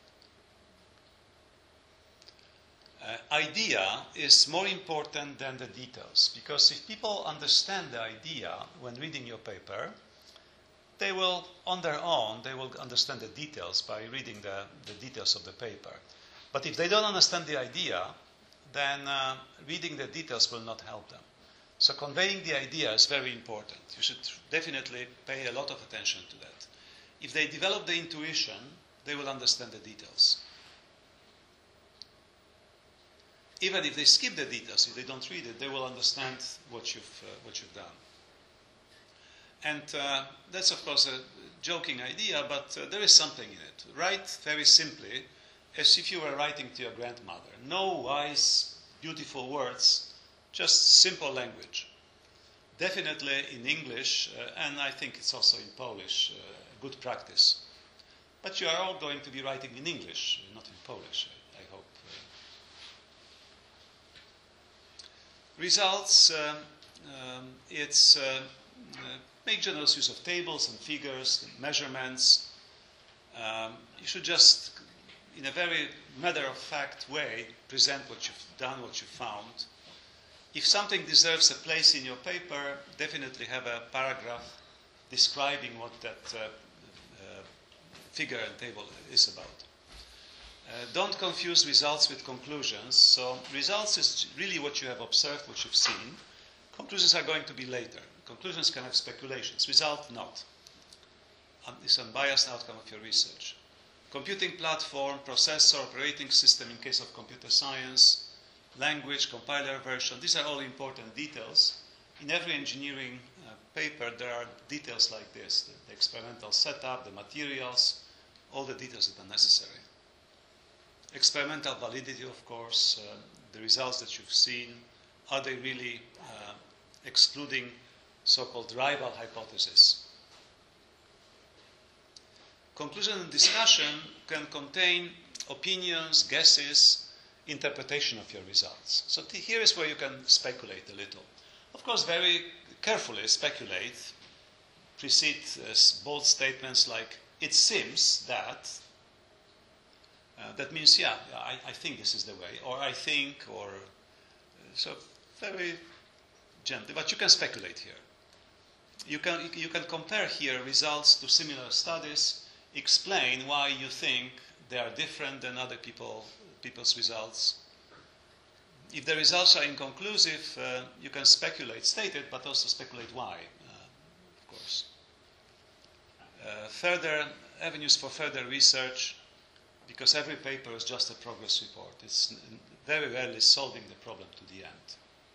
Uh, idea is more important than the details, because if people understand the idea when reading your paper, they will, on their own, they will understand the details by reading the, the details of the paper. But if they don't understand the idea, then uh, reading the details will not help them. So conveying the idea is very important. You should definitely pay a lot of attention to that. If they develop the intuition, they will understand the details. Even if they skip the details, if they don't read it, they will understand what you've, uh, what you've done. And uh, that's, of course, a joking idea, but uh, there is something in it. Write very simply, as if you were writing to your grandmother. No wise, beautiful words, just simple language. Definitely in English, uh, and I think it's also in Polish, uh, good practice. But you are all going to be writing in English, not in Polish, I, I hope. Results, um, um, it's uh, uh, make generous use of tables and figures, and measurements. Um, you should just, in a very matter-of-fact way, present what you've done, what you found. If something deserves a place in your paper, definitely have a paragraph describing what that uh, uh, figure and table is about. Uh, don't confuse results with conclusions. So results is really what you have observed, what you've seen. Conclusions are going to be later. Conclusions can have speculations. Result, not. Um, it's an unbiased outcome of your research. Computing platform, processor, operating system in case of computer science, language, compiler version. These are all important details. In every engineering uh, paper, there are details like this. The, the experimental setup, the materials, all the details that are necessary. Experimental validity, of course, uh, the results that you've seen, are they really uh, excluding so-called rival hypotheses? Conclusion and discussion can contain opinions, guesses, interpretation of your results. So t- here is where you can speculate a little. Of course, very carefully speculate, precede uh, bold statements like, it seems that, uh, that means, yeah, I, I think this is the way, or I think, or, uh, so very gently, but you can speculate here. You can, you can compare here results to similar studies, explain why you think they are different than other people, people's results. If the results are inconclusive, uh, you can speculate, state it, but also speculate why, uh, of course. Uh, further avenues for further research, because every paper is just a progress report. It's very rarely solving the problem to the end.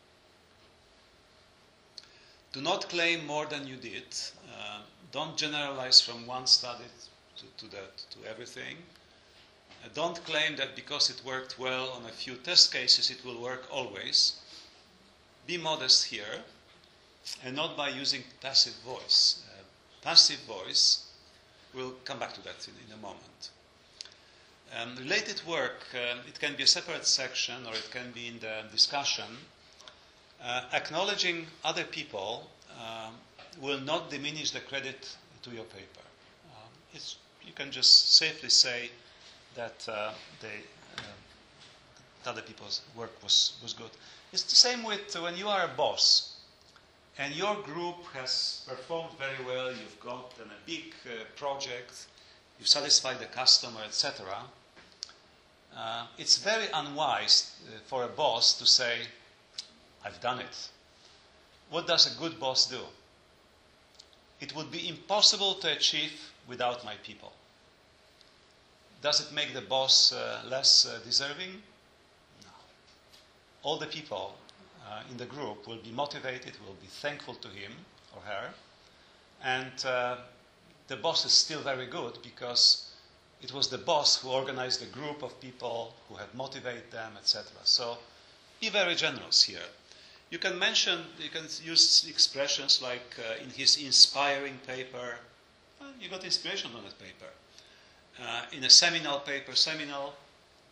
Do not claim more than you did. Uh, don't generalize from one study to, to, the, to everything. Uh, don't claim that because it worked well on a few test cases, it will work always. Be modest here, and not by using passive voice. Uh, passive voice, we'll come back to that in, in a moment. Um, related work, um, it can be a separate section, or it can be in the discussion. Uh, acknowledging other people um, will not diminish the credit to your paper. Um, it's, you can just safely say that uh, they, uh, other people's work was, was good. It's the same with uh, when you are a boss and your group has performed very well, you've got an, a big uh, project, you've satisfied the customer, et cetera. Uh, it's very unwise uh, for a boss to say, I've done it. What does a good boss do? It would be impossible to achieve without my people. Does it make the boss uh, less uh, deserving? No. All the people uh, in the group will be motivated, will be thankful to him or her, and uh, the boss is still very good because it was the boss who organized the group of people, who had motivated them, et cetera. So be very generous here. You can mention, you can use expressions like uh, in his inspiring paper, uh, you got inspiration on that paper. Uh, in a seminal paper, seminal,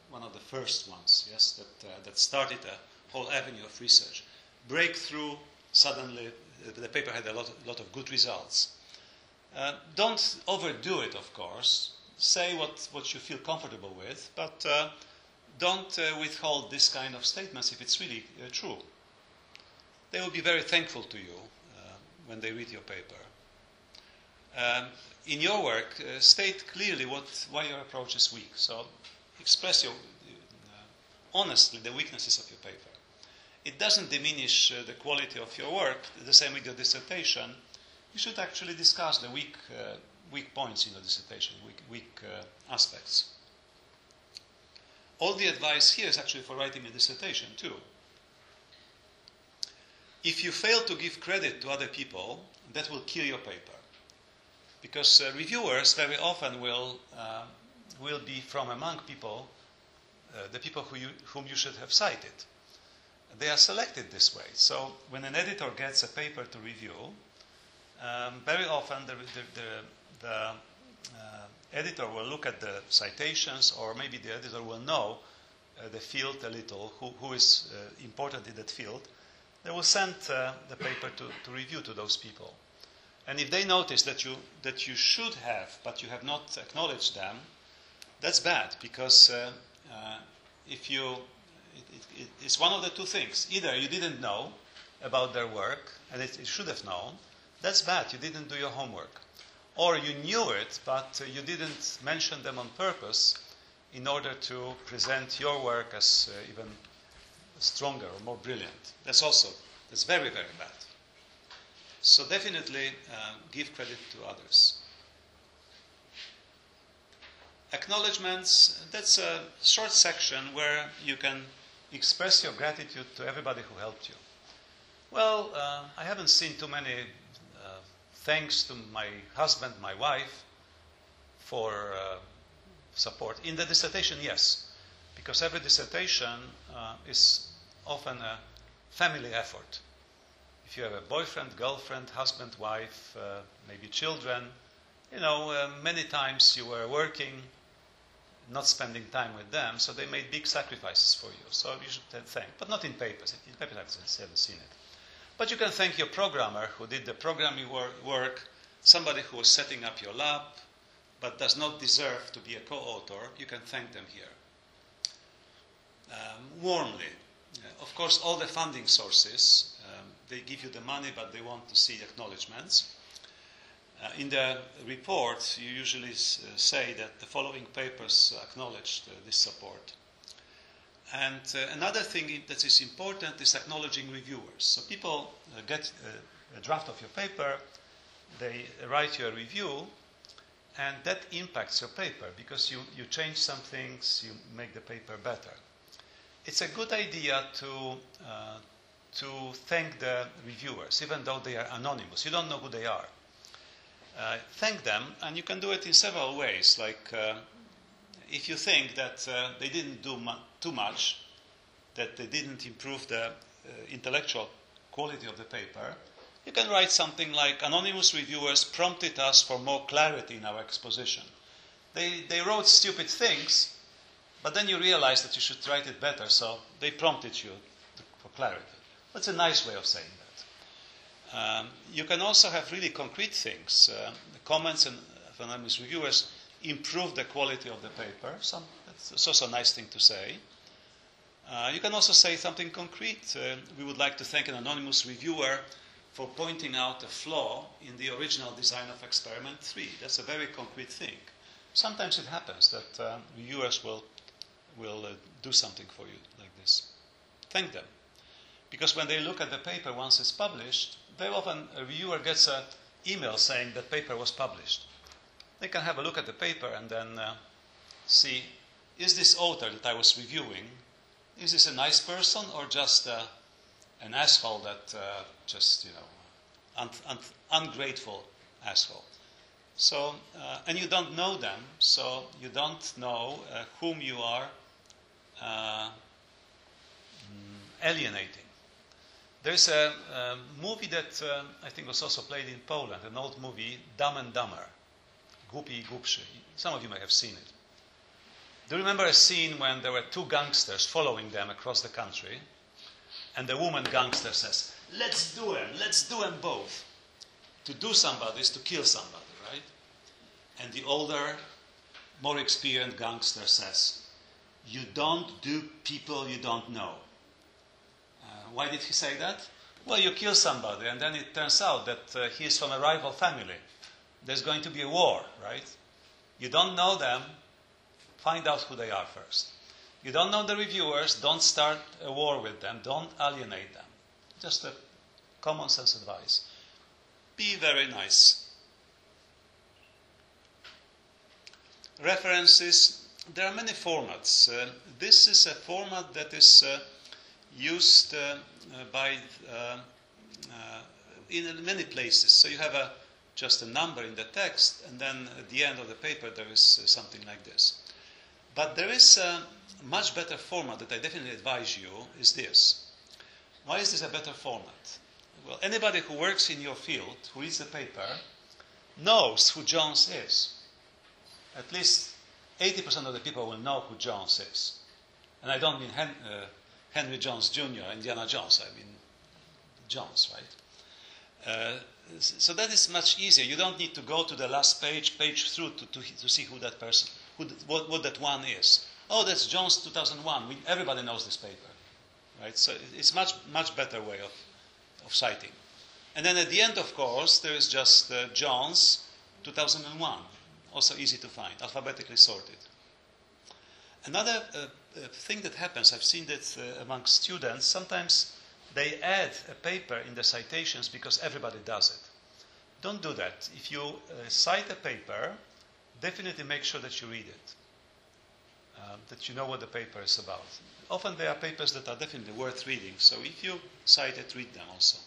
one of the first ones, yes, that, uh, that started a whole avenue of research. Breakthrough, suddenly uh, the paper had a lot, a lot of good results. Uh, don't overdo it, of course. Say what, what you feel comfortable with, but uh, don't uh, withhold this kind of statements if it's really uh, true. They will be very thankful to you uh, when they read your paper. Um, in your work, uh, state clearly what, why your approach is weak. So express your, uh, honestly the weaknesses of your paper. It doesn't diminish uh, the quality of your work, the same with your dissertation. You should actually discuss the weak, uh, weak points in your dissertation, weak, weak uh, aspects. All the advice here is actually for writing a dissertation too. If you fail to give credit to other people, that will kill your paper. Because uh, reviewers very often will, uh, will be from among people, uh, the people who you, whom you should have cited. They are selected this way. So when an editor gets a paper to review, um, very often the, the, the, the uh, editor will look at the citations, or maybe the editor will know uh, the field a little, who, who is uh, important in that field. They will send uh, the paper to, to review to those people. And if they notice that you, that you should have, but you have not acknowledged them, that's bad, because uh, uh, if you, it, it, it, it's one of the two things. Either you didn't know about their work, and it, it should have known, that's bad, you didn't do your homework. Or you knew it, but uh, you didn't mention them on purpose in order to present your work as uh, even stronger or more brilliant. That's also, that's very, very bad. So definitely uh, give credit to others. Acknowledgements, that's a short section where you can express your gratitude to everybody who helped you. Well, uh, I haven't seen too many uh, thanks to my husband, my wife, for uh, support. In the dissertation, yes, because every dissertation uh, is often a family effort. If you have a boyfriend, girlfriend, husband, wife, uh, maybe children, you know, uh, many times you were working, not spending time with them, so they made big sacrifices for you. So you should thank, but not in papers. In papers, I haven't seen it. But you can thank your programmer who did the programming work, somebody who was setting up your lab, but does not deserve to be a co-author. You can thank them here. Um, warmly. Uh, of course, all the funding sources, um, they give you the money, but they want to see acknowledgements. Uh, in the report, you usually s- uh, say that the following papers acknowledged uh, this support. And uh, another thing that is important is acknowledging reviewers. So people uh, get uh, a draft of your paper, they write you a review, and that impacts your paper because you, you change some things, you make the paper better. It's a good idea to, uh, to thank the reviewers, even though they are anonymous. You don't know who they are. Uh, thank them, and you can do it in several ways. Like uh, if you think that uh, they didn't do mu- too much, that they didn't improve the uh, intellectual quality of the paper, you can write something like, anonymous reviewers prompted us for more clarity in our exposition. They, they wrote stupid things, but then you realize that you should write it better, so they prompted you to, for clarity. That's a nice way of saying that. Um, you can also have really concrete things. Uh, the comments and, of anonymous reviewers improve the quality of the paper. Some, that's also a nice thing to say. Uh, you can also say something concrete. Uh, we would like to thank an anonymous reviewer for pointing out a flaw in the original design of experiment three. That's a very concrete thing. Sometimes it happens that uh, reviewers will, will uh, do something for you like this. Thank them. Because when they look at the paper once it's published, very often a reviewer gets an email saying that paper was published. They can have a look at the paper and then uh, see, is this author that I was reviewing, is this a nice person or just uh, an asshole that uh, just, you know, un- un- ungrateful asshole. So, uh, and you don't know them, so you don't know uh, whom you are uh, alienating. There's a, a movie that uh, I think was also played in Poland, an old movie, Dumb and Dumber, Głupi i Głupszy. Some of you may have seen it. Do you remember a scene when there were two gangsters following them across the country? And the woman gangster says, let's do them, let's do them both. To do somebody is to kill somebody, right? And the older, more experienced gangster says, you don't do people you don't know. Uh, why did he say that? Well, you kill somebody, and then it turns out that uh, he is from a rival family. There's going to be a war, right? You don't know them, find out who they are first. You don't know the reviewers, don't start a war with them, don't alienate them. Just a common sense advice. Be very nice. References, there are many formats. Uh, this is a format that is uh, used uh, uh, by uh, uh, in many places. So you have a, just a number in the text, and then at the end of the paper there is uh, something like this. But there is a much better format that I definitely advise you, is this. Why is this a better format? Well, anybody who works in your field, who reads the paper, knows who Jones is. At least eighty percent of the people will know who Jones is. And I don't mean Hen- uh, Henry Jones Junior, Indiana Jones, I mean Jones, right? Uh, so that is much easier. You don't need to go to the last page, page through to, to, to see who that person, who th- what, what that one is. Oh, that's Jones two thousand one. We, everybody knows this paper, right? So it's much, much better way of, of citing. And then at the end, of course, there is just uh, Jones two thousand one. Also easy to find, alphabetically sorted. Another uh, uh, thing that happens, I've seen that uh, among students, sometimes they add a paper in the citations because everybody does it. Don't do that. If you uh, cite a paper, definitely make sure that you read it, uh, that you know what the paper is about. Often there are papers that are definitely worth reading, so if you cite it, read them also.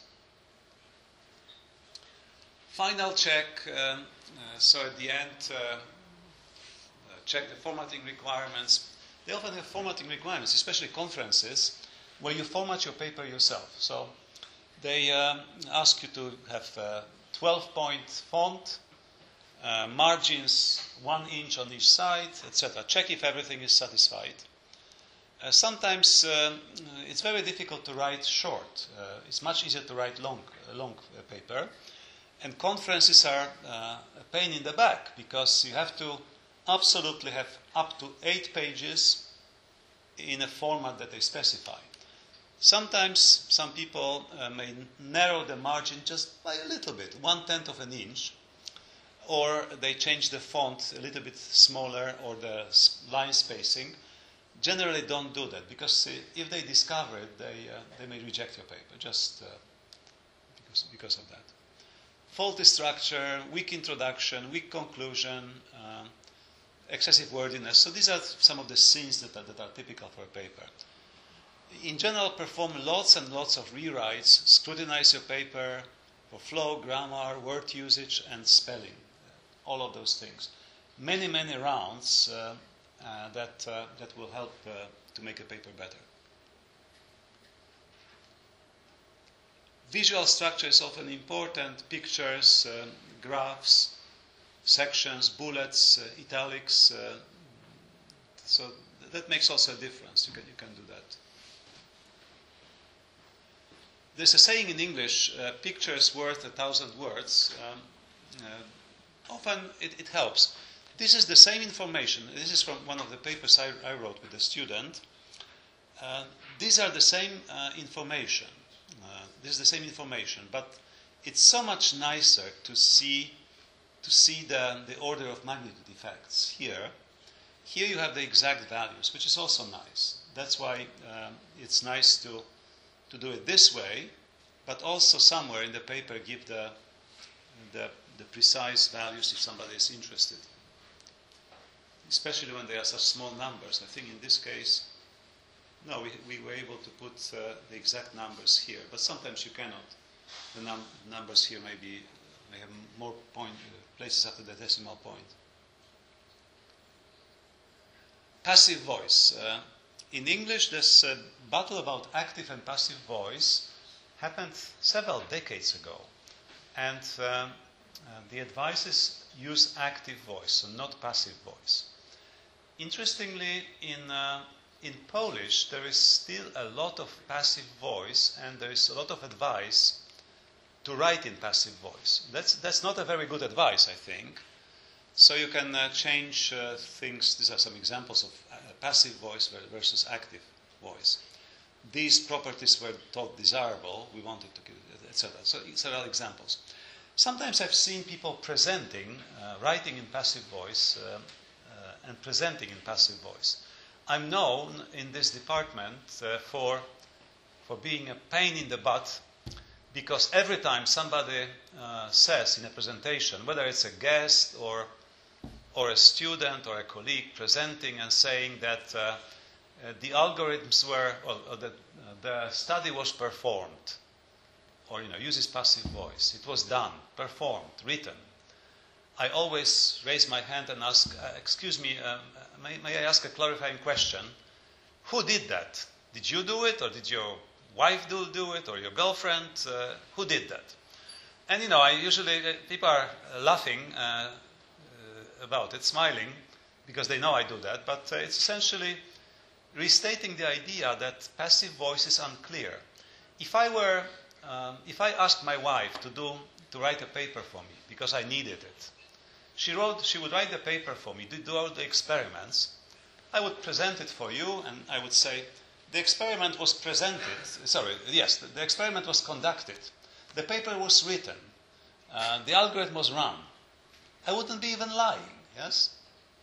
Final check, um, uh, so at the end, uh, uh, check the formatting requirements. They often have formatting requirements, especially conferences, where you format your paper yourself. So they um, ask you to have uh, twelve point font, uh, margins one inch on each side, et cetera. Check if everything is satisfied. Uh, sometimes uh, it's very difficult to write short. Uh, it's much easier to write long, a long uh, paper. And conferences are uh, a pain in the back because you have to absolutely have up to eight pages in a format that they specify. Sometimes some people uh, may narrow the margin just by a little bit, one-tenth of an inch, or they change the font a little bit smaller or the line spacing. Generally don't do that because uh, if they discover it, they, uh, they may reject your paper just uh, because, because of that. Faulty structure, weak introduction, weak conclusion, uh, excessive wordiness. So these are some of the sins that are, that are typical for a paper. In general, perform lots and lots of rewrites, scrutinize your paper for flow, grammar, word usage, and spelling. All of those things. Many, many rounds uh, uh, that, uh, that will help uh, to make a paper better. Visual structure is often important. Pictures, uh, graphs, sections, bullets, uh, italics. Uh, so that makes also a difference. You can, you can do that. There's a saying in English, uh, picture is worth a thousand words. Um, uh, often it, it helps. This is the same information. This is from one of the papers I, I wrote with a student. Uh, these are the same uh, information. Uh, this is the same information, but it's so much nicer to see to see the, the order of magnitude effects here. Here you have the exact values, which is also nice. That's why um, it's nice to to do it this way, but also somewhere in the paper give the, the, the precise values if somebody is interested. Especially when they are such small numbers. I think in this case, no, we, we were able to put uh, the exact numbers here, but sometimes you cannot. The num- numbers here may, be, may have more point, uh, places after the decimal point. Passive voice. Uh, In English, this uh, battle about active and passive voice happened several decades ago. And um, uh, the advice is use active voice, so not passive voice. interestingly, in, uh, in Polish, there is still a lot of passive voice, and there is a lot of advice to write in passive voice. That's, that's not a very good advice, I think. So you can uh, change uh, things. These are some examples of uh, passive voice versus active voice. These properties were thought desirable. We wanted to give it, et cetera. So several examples. Sometimes I've seen people presenting, uh, writing in passive voice, uh, uh, and presenting in passive voice. I'm known in this department uh, for, for being a pain in the butt, because every time somebody uh, says in a presentation, whether it's a guest or, or a student or a colleague presenting and saying that uh, uh, the algorithms were, or, or the, uh, the study was performed, or you know, uses passive voice, it was done, performed, written, I always raise my hand and ask, uh, excuse me, um, may, may I ask a clarifying question? Who did that? Did you do it, or did your wife do, do it, or your girlfriend? Uh, who did that? And you know, I usually, uh, people are uh, laughing uh, uh, about it, smiling, because they know I do that, but uh, it's essentially restating the idea that passive voice is unclear. If I were, um, if I asked my wife to do, to write a paper for me, because I needed it, she wrote, she would write the paper for me, do all the experiments, I would present it for you, and I would say, the experiment was presented, sorry, yes, the, the experiment was conducted. The paper was written. Uh, the algorithm was run. I wouldn't be even lying, yes?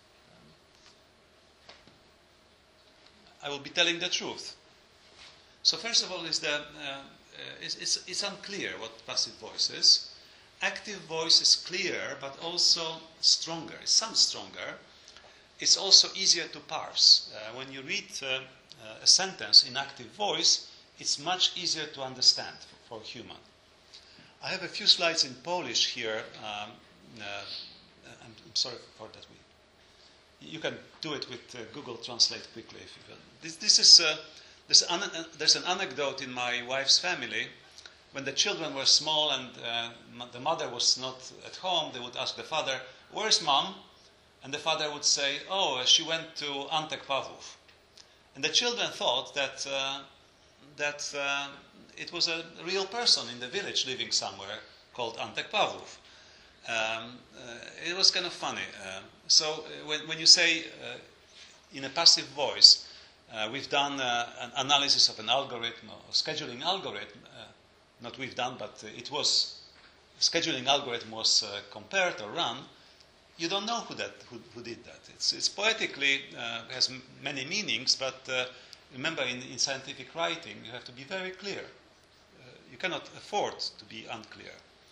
I will be telling the truth. So first of all, is the, uh, uh, it's, it's, it's unclear what passive voice is. Active voice is clearer, but also stronger. It sounds stronger. It's also easier to parse. Uh, when you read uh, Uh, a sentence in active voice, it's much easier to understand for, for human. I have a few slides in Polish here. Um, uh, I'm, I'm sorry for that. We, you can do it with uh, Google Translate quickly if you will. This, this is, uh, there's, an, uh, there's an anecdote in my wife's family. When the children were small and uh, the mother was not at home, they would ask the father, "Where's mom?" And the father would say, "Oh, she went to Antek Pawłów." And the children thought that, uh, that uh, it was a real person in the village living somewhere called Antek Pawłów. Um, uh, it was kind of funny. Uh, so uh, when, when you say uh, in a passive voice, uh, we've done uh, an analysis of an algorithm, or scheduling algorithm, uh, not we've done, but uh, it was, scheduling algorithm was uh, compared or run, you don't know who that who, who did that. It's, it's poetically uh, has m- many meanings, but uh, remember, in, in scientific writing, you have to be very clear. Uh, you cannot afford to be unclear.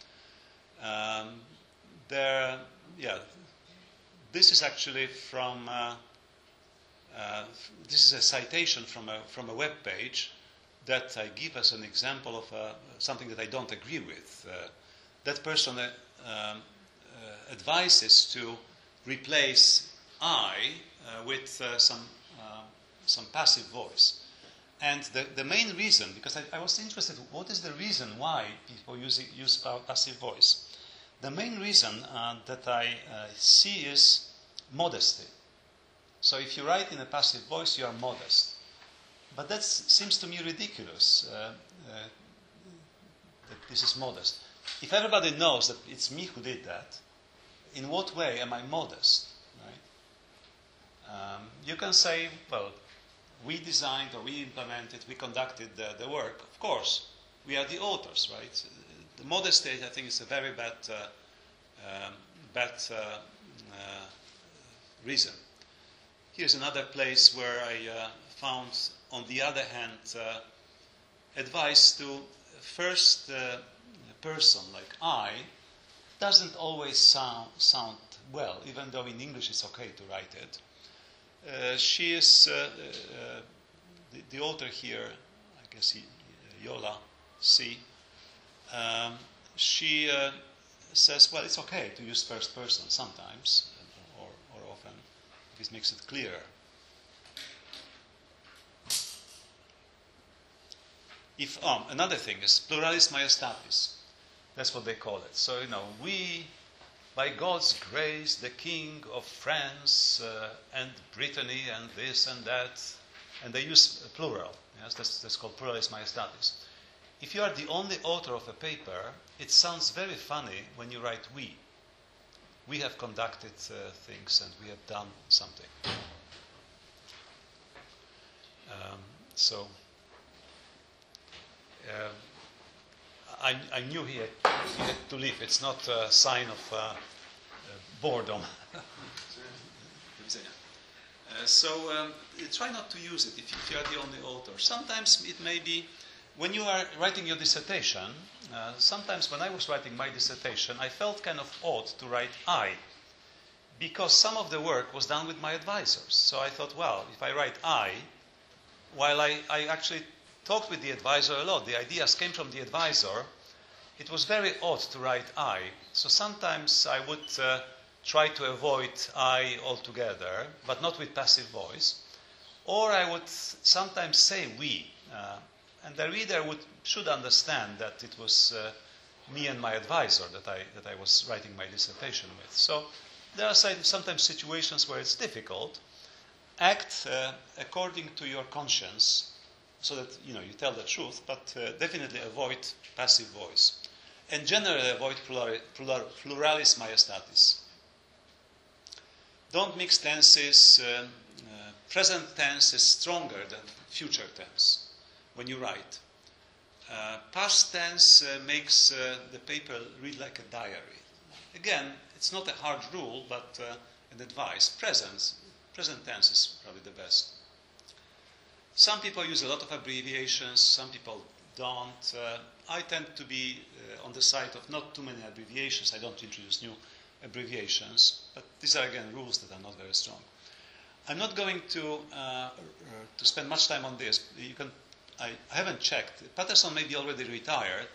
Um, there, yeah, this is actually from. Uh, uh, this is a citation from a from a web page that I give as an example of uh, something that I don't agree with. Uh, that person. Uh, um, Uh, advises to replace I uh, with uh, some uh, some passive voice, and the, the main reason, because I, I was interested, what is the reason why people use use passive voice? The main reason uh, that I uh, see is modesty. So if you write in a passive voice, you are modest, but that seems to me ridiculous. Uh, uh, that this is modest. If everybody knows that it's me who did that, in what way am I modest? Right? Um, you can say, well, we designed or we implemented, we conducted the, the work. Of course, we are the authors, right? The modesty, I think, is a very bad, uh, um, bad uh, uh, reason. Here's another place where I uh, found, on the other hand, uh, advice to first uh, person like I doesn't always sound sound well, even though in English it's okay to write it. Uh, she is uh, uh, the, the author here, I guess he, Yola C. Um, she uh, says, well, it's okay to use first person sometimes, or, or often, if it makes it clearer. If um, another thing is pluralis majestatis. That's what they call it. So, you know, we by God's grace, the King of France uh, and Brittany and this and that, and they use plural. Yes, that's, that's called pluralis majestatis. If you are the only author of a paper, it sounds very funny when you write we. We have conducted uh, things and we have done something. Um, so, uh, I, I knew he had, he had to leave. It's not a sign of uh, uh, boredom. uh, so, um, try not to use it if, if you are the only author. Sometimes it may be, when you are writing your dissertation, uh, sometimes when I was writing my dissertation, I felt kind of odd to write I, because some of the work was done with my advisors. So I thought, well, if I write I, while I, I actually talked with the advisor a lot, the ideas came from the advisor, it was very odd to write I. So sometimes I would uh, try to avoid I altogether, but not with passive voice. Or I would sometimes say we. Uh, and the reader would, should understand that it was uh, me and my advisor that I, that I was writing my dissertation with. So there are sometimes situations where it's difficult. Act uh, according to your conscience, so that you know you tell the truth, but uh, definitely avoid passive voice, and generally avoid plurali, plural, pluralis majestatis. Don't mix tenses. Uh, uh, present tense is stronger than future tense when you write. Uh, past tense uh, makes uh, the paper read like a diary. Again, it's not a hard rule, but uh, an advice. Present. Present tense is probably the best. Some people use a lot of abbreviations, some people don't. Uh, I tend to be uh, on the side of not too many abbreviations. I don't introduce new abbreviations, but these are again rules that are not very strong. I'm not going to uh, to spend much time on this. You can. I, I haven't checked. Patterson may be already retired.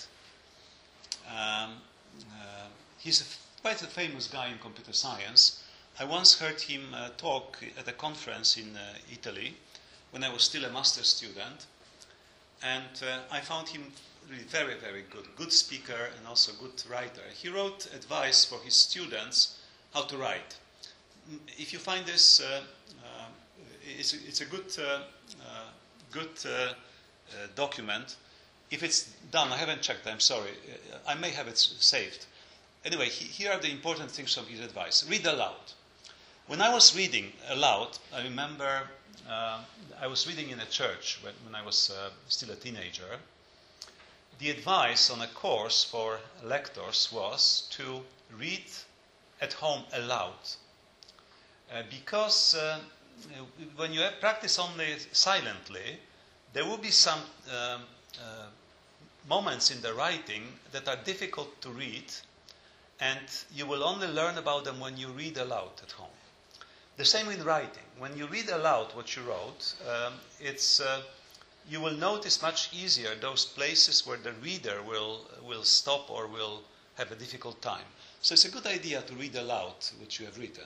Um, uh, he's a, quite a famous guy in computer science. I once heard him uh, talk at a conference in uh, Italy when I was still a master's student, and uh, I found him really very, very good, good speaker and also good writer. He wrote advice for his students how to write. If you find this, uh, uh, it's, it's a good, uh, uh, good uh, uh, document. If it's done, I haven't checked, I'm sorry, I may have it saved. Anyway, he, here are the important things from his advice. Read aloud. When I was reading aloud, I remember uh, I was reading in a church when, when I was uh, still a teenager. The advice on a course for lectors was to read at home aloud. Uh, because uh, when you practice only silently, there will be some um, uh, moments in the writing that are difficult to read, and you will only learn about them when you read aloud at home. The same in writing. When you read aloud what you wrote, um, it's, uh, you will notice much easier those places where the reader will, will stop or will have a difficult time. So it's a good idea to read aloud what you have written.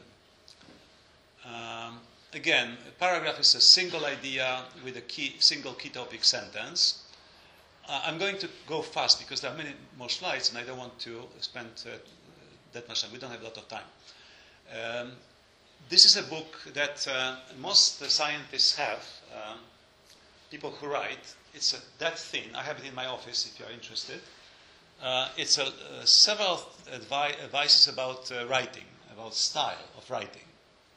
Um, again, a paragraph is a single idea with a key, single key topic sentence. Uh, I'm going to go fast because there are many more slides and I don't want to spend uh, that much time. We don't have a lot of time. Um, This is a book that uh, most uh, scientists have, um, people who write. It's uh, that thin. I have it in my office if you are interested. Uh, it's uh, uh, several advi- advices about uh, writing, about style of writing.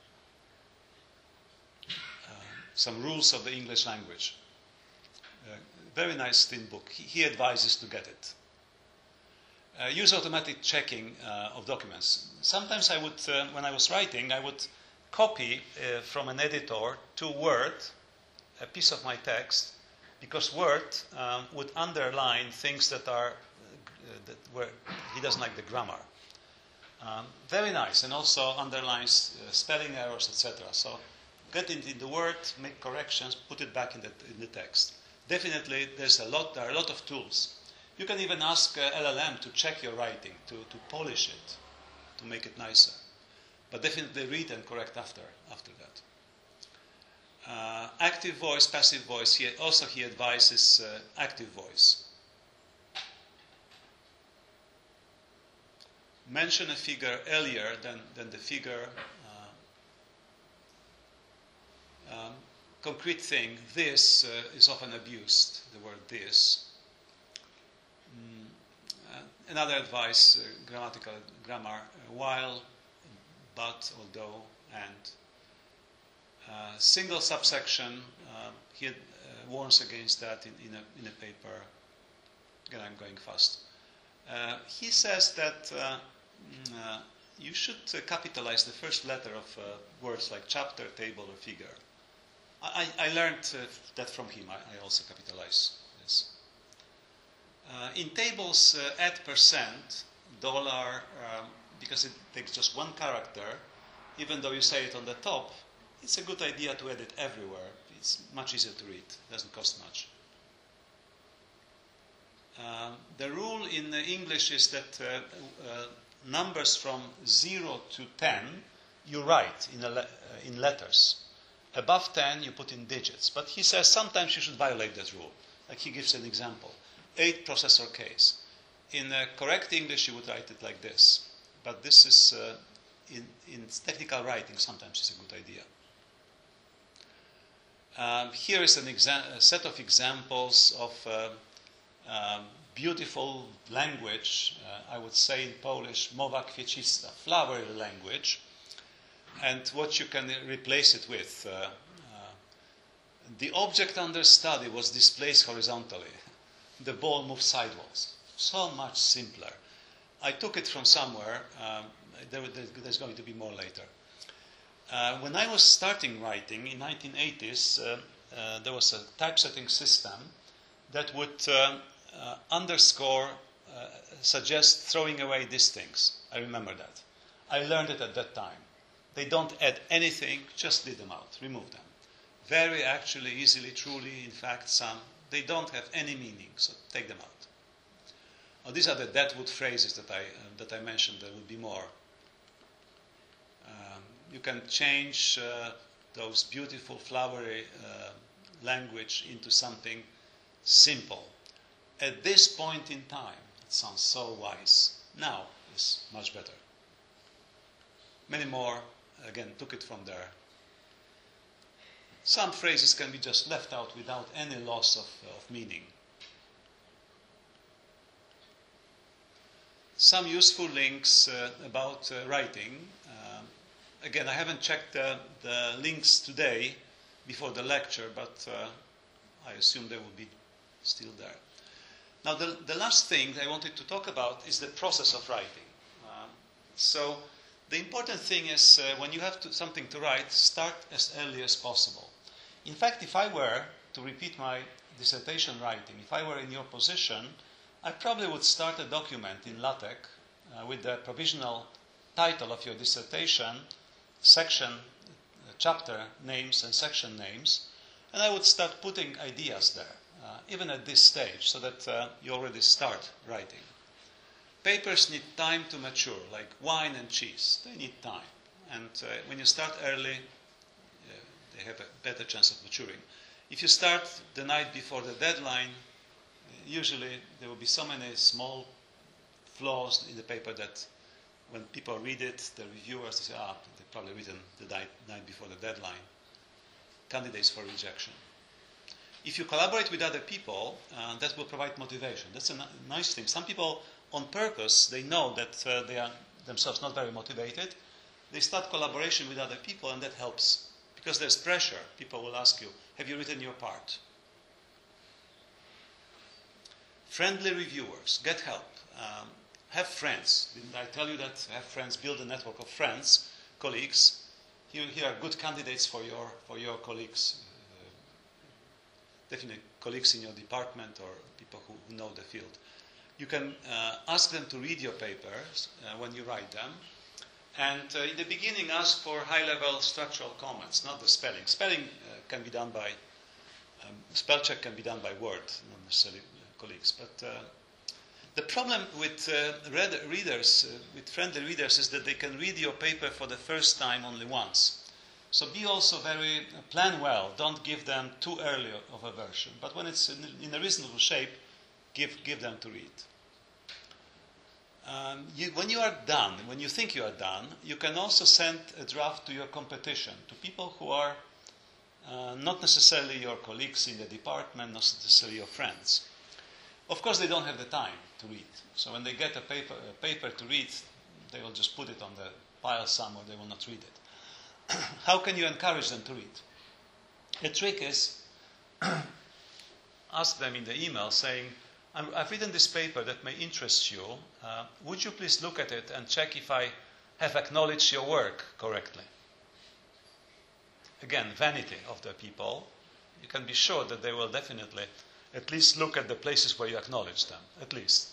Uh, some rules of the English language. Uh, very nice thin book. He, he advises to get it. Uh, use automatic checking uh, of documents. Sometimes I would, uh, when I was writing, I would copy uh, from an editor to Word a piece of my text, because Word um, would underline things that are uh, that where he doesn't like the grammar. Um, very nice, and also underlines uh, spelling errors, et cetera. So get it in the Word, make corrections, put it back in the in the text. Definitely, there's a lot. There are a lot of tools. You can even ask uh, L L M to check your writing, to, to polish it, to make it nicer. But definitely read and correct after, after that. Uh, active voice, passive voice. He, also he advises uh, active voice. mention a figure earlier than, than the figure, uh, um, concrete thing, this uh, is often abused, the word this. Mm, uh, another advice, uh, grammatical grammar, uh, while, but, although, and. Uh, single subsection, uh, he uh, warns against that in, in, a, in a paper. Again, I'm going fast. Uh, he says that uh, uh, you should uh, capitalize the first letter of uh, words like chapter, table, or figure. I, I learned uh, that from him. I, I also capitalize this. Uh, in tables, uh, add percent, dollar, um, because it takes just one character, even though you say it on the top, it's a good idea to add it everywhere. It's much easier to read. It doesn't cost much. Uh, the rule in uh, English is that uh, uh, numbers from zero to ten you write in, a le- uh, in letters. Above ten you put in digits. But he says sometimes you should violate that rule. Like he gives an example. eight processor case. In uh, correct English you would write it like this. But this is, uh, in, in technical writing, sometimes it's a good idea. Um, here is an exa- a set of examples of uh, um, beautiful language, uh, I would say in Polish, mowa kwiecista, flowery language, and what you can replace it with. Uh, uh, the object under study was displaced horizontally. The ball moved sideways. So much simpler. I took it from somewhere. Um, there, there's going to be more later. Uh, when I was starting writing in nineteen eighties, uh, uh, there was a typesetting system that would uh, uh, underscore, uh, suggest throwing away these things. I remember that. I learned it at that time. They don't add anything, just leave them out, remove them. Very actually, easily, truly, in fact, some, they don't have any meaning, so take them out. Now, these are the deadwood phrases that I, uh, that I mentioned. There would be more. Um, you can change uh, those beautiful, flowery uh, language into something simple. At this point in time, it sounds so wise. Now is much better. Many more, again, took it from there. Some phrases can be just left out without any loss of, of meaning. Some useful links uh, about uh, writing. Uh, again, I haven't checked the, the links today before the lecture, but uh, I assume they will be still there. Now, the, the last thing I wanted to talk about is the process of writing. Uh, so, the important thing is uh, when you have to, something to write, start as early as possible. In fact, if I were to repeat my dissertation writing, if I were in your position, I probably would start a document in LaTeX uh, with the provisional title of your dissertation, section, uh, chapter names and section names, and I would start putting ideas there, uh, even at this stage, so that uh, you already start writing. Papers need time to mature, like wine and cheese. They need time. And uh, when you start early, uh, they have a better chance of maturing. If you start the night before the deadline, usually there will be so many small flaws in the paper that when people read it, the reviewers say, ah, they've probably written the night, night before the deadline. Candidates for rejection. If you collaborate with other people, uh, that will provide motivation. That's a n- nice thing. Some people, on purpose, they know that uh, they are themselves not very motivated. They start collaboration with other people, and that helps. Because there's pressure. People will ask you, have you written your part? Friendly reviewers, get help. Um, have friends. Didn't I tell you that? Have friends, build a network of friends, colleagues. Here, here are good candidates for your, for your colleagues. Uh, definitely colleagues in your department or people who, who know the field. You can uh, ask them to read your papers uh, when you write them. And uh, in the beginning, ask for high-level structural comments, not the spelling. Spelling uh, can be done by, um, spell check can be done by Word, not necessarily uh, colleagues. But uh, the problem with uh, read- readers, uh, with friendly readers, is that they can read your paper for the first time only once. So be also very, uh, plan well. Don't give them too early of a version. But when it's in, in a reasonable shape, give, give them to read. Um, you, when you are done, when you think you are done, you can also send a draft to your competition, to people who are uh, not necessarily your colleagues in the department, not necessarily your friends. Of course, they don't have the time to read. So when they get a paper, a paper to read, they will just put it on the pile somewhere, they will not read it. How can you encourage them to read? The trick is, ask them in the email saying, I've written this paper that may interest you. Uh, would you please look at it and check if I have acknowledged your work correctly? Again, vanity of the people. You can be sure that they will definitely at least look at the places where you acknowledge them, at least.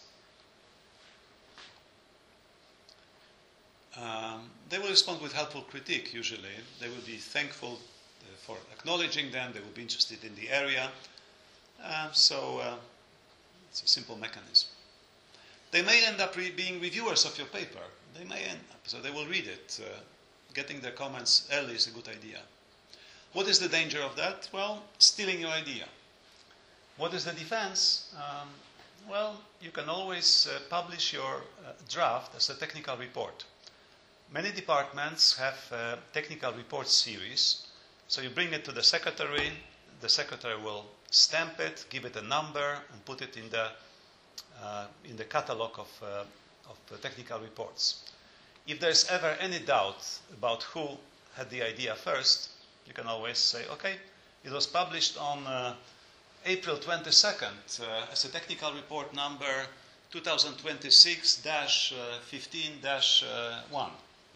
Um, they will respond with helpful critique, usually. They will be thankful uh, for acknowledging them. They will be interested in the area. Uh, so... Uh, It's a simple mechanism. They may end up re- being reviewers of your paper. They may end up, so they will read it. Uh, getting their comments early is a good idea. What is the danger of that? Well, stealing your idea. What is the defense? Um, well, you can always uh, publish your uh, draft as a technical report. Many departments have a technical report series. So you bring it to the secretary. The secretary will stamp it, give it a number, and put it in the uh, in the catalog of uh, of the technical reports. If there is ever any doubt about who had the idea first, you can always say, okay, it was published on uh, April twenty-second uh, as a technical report number twenty twenty-six dash fifteen dash one.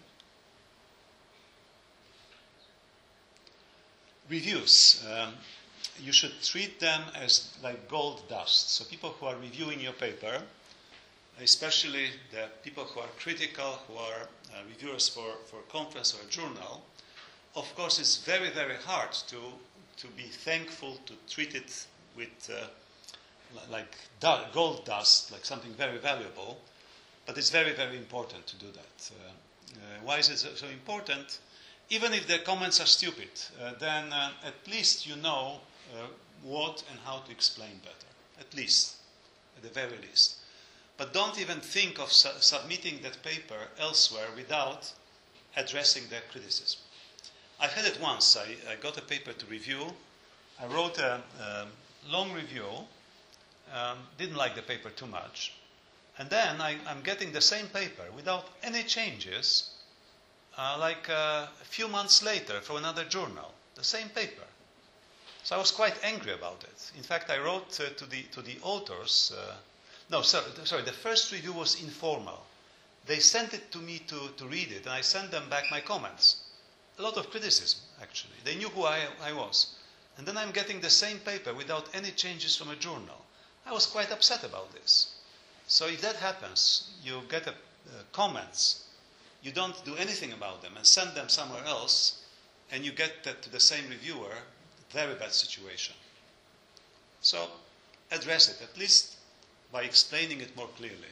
Reviews. Um, you should treat them as like gold dust. So people who are reviewing your paper, especially the people who are critical, who are uh, reviewers for, for a conference or a journal, of course it's very, very hard to, to be thankful, to treat it with uh, like du- gold dust, like something very valuable, but it's very, very important to do that. Uh, uh, why is it so, so important? Even if the comments are stupid, uh, then uh, at least you know uh, what and how to explain better. At least, at the very least. But don't even think of su- submitting that paper elsewhere without addressing their criticism. I had it once. I, I got a paper to review. I wrote a, a long review, um, didn't like the paper too much. And then I, I'm getting the same paper without any changes, Uh, like uh, a few months later from another journal, the same paper. So I was quite angry about it. In fact, I wrote uh, to the to the authors. Uh, no, sorry, sorry. The first review was informal. They sent it to me to, to read it, and I sent them back my comments. A lot of criticism, actually. They knew who I, I was. And then I'm getting the same paper without any changes from a journal. I was quite upset about this. So if that happens, you get a, uh, comments. You don't do anything about them and send them somewhere else, and you get that to the same reviewer, very bad situation. So address it, at least by explaining it more clearly.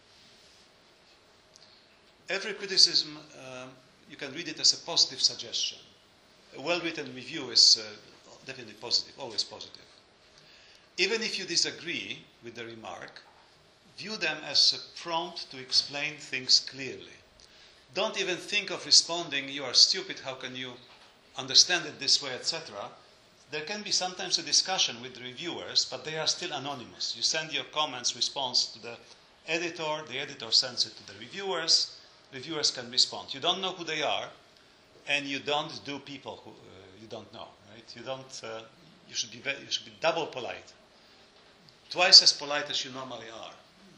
Every criticism, uh, you can read it as a positive suggestion. A well-written review is uh, definitely positive, always positive. Even if you disagree with the remark, view them as a prompt to explain things clearly. Don't even think of responding, you are stupid, how can you understand it this way, et cetera. There can be sometimes a discussion with the reviewers, but they are still anonymous. You send your comments, response to the editor, the editor sends it to the reviewers, reviewers can respond. You don't know who they are, and you don't do people who uh, you don't know, right? You don't, uh, you should be very, you should be double polite. Twice as polite as you normally are.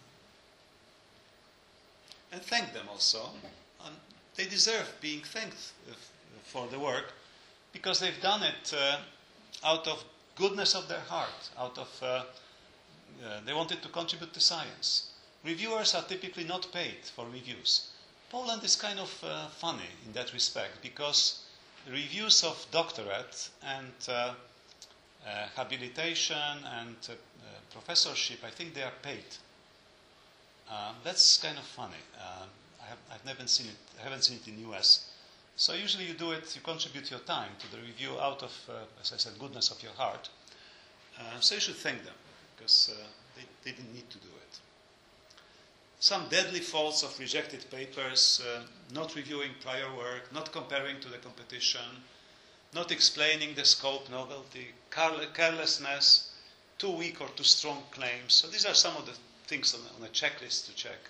And thank them also. And they deserve being thanked for the work because they've done it uh, out of goodness of their heart, out of uh, uh, they wanted to contribute to science. Reviewers are typically not paid for reviews. Poland is kind of uh, funny in that respect because reviews of doctorate and uh, uh, habilitation and uh, uh, professorship, I think they are paid. Uh, that's kind of funny. Uh, I have, I've never seen it. I haven't seen it in the U S. So usually you do it. You contribute your time to the review out of, uh, as I said, goodness of your heart. Uh, so you should thank them because uh, they, they didn't need to do it. some deadly faults of rejected papers, uh, not reviewing prior work, not comparing to the competition, not explaining the scope, novelty, carelessness, too weak or too strong claims. So these are some of the things on, on a checklist to check.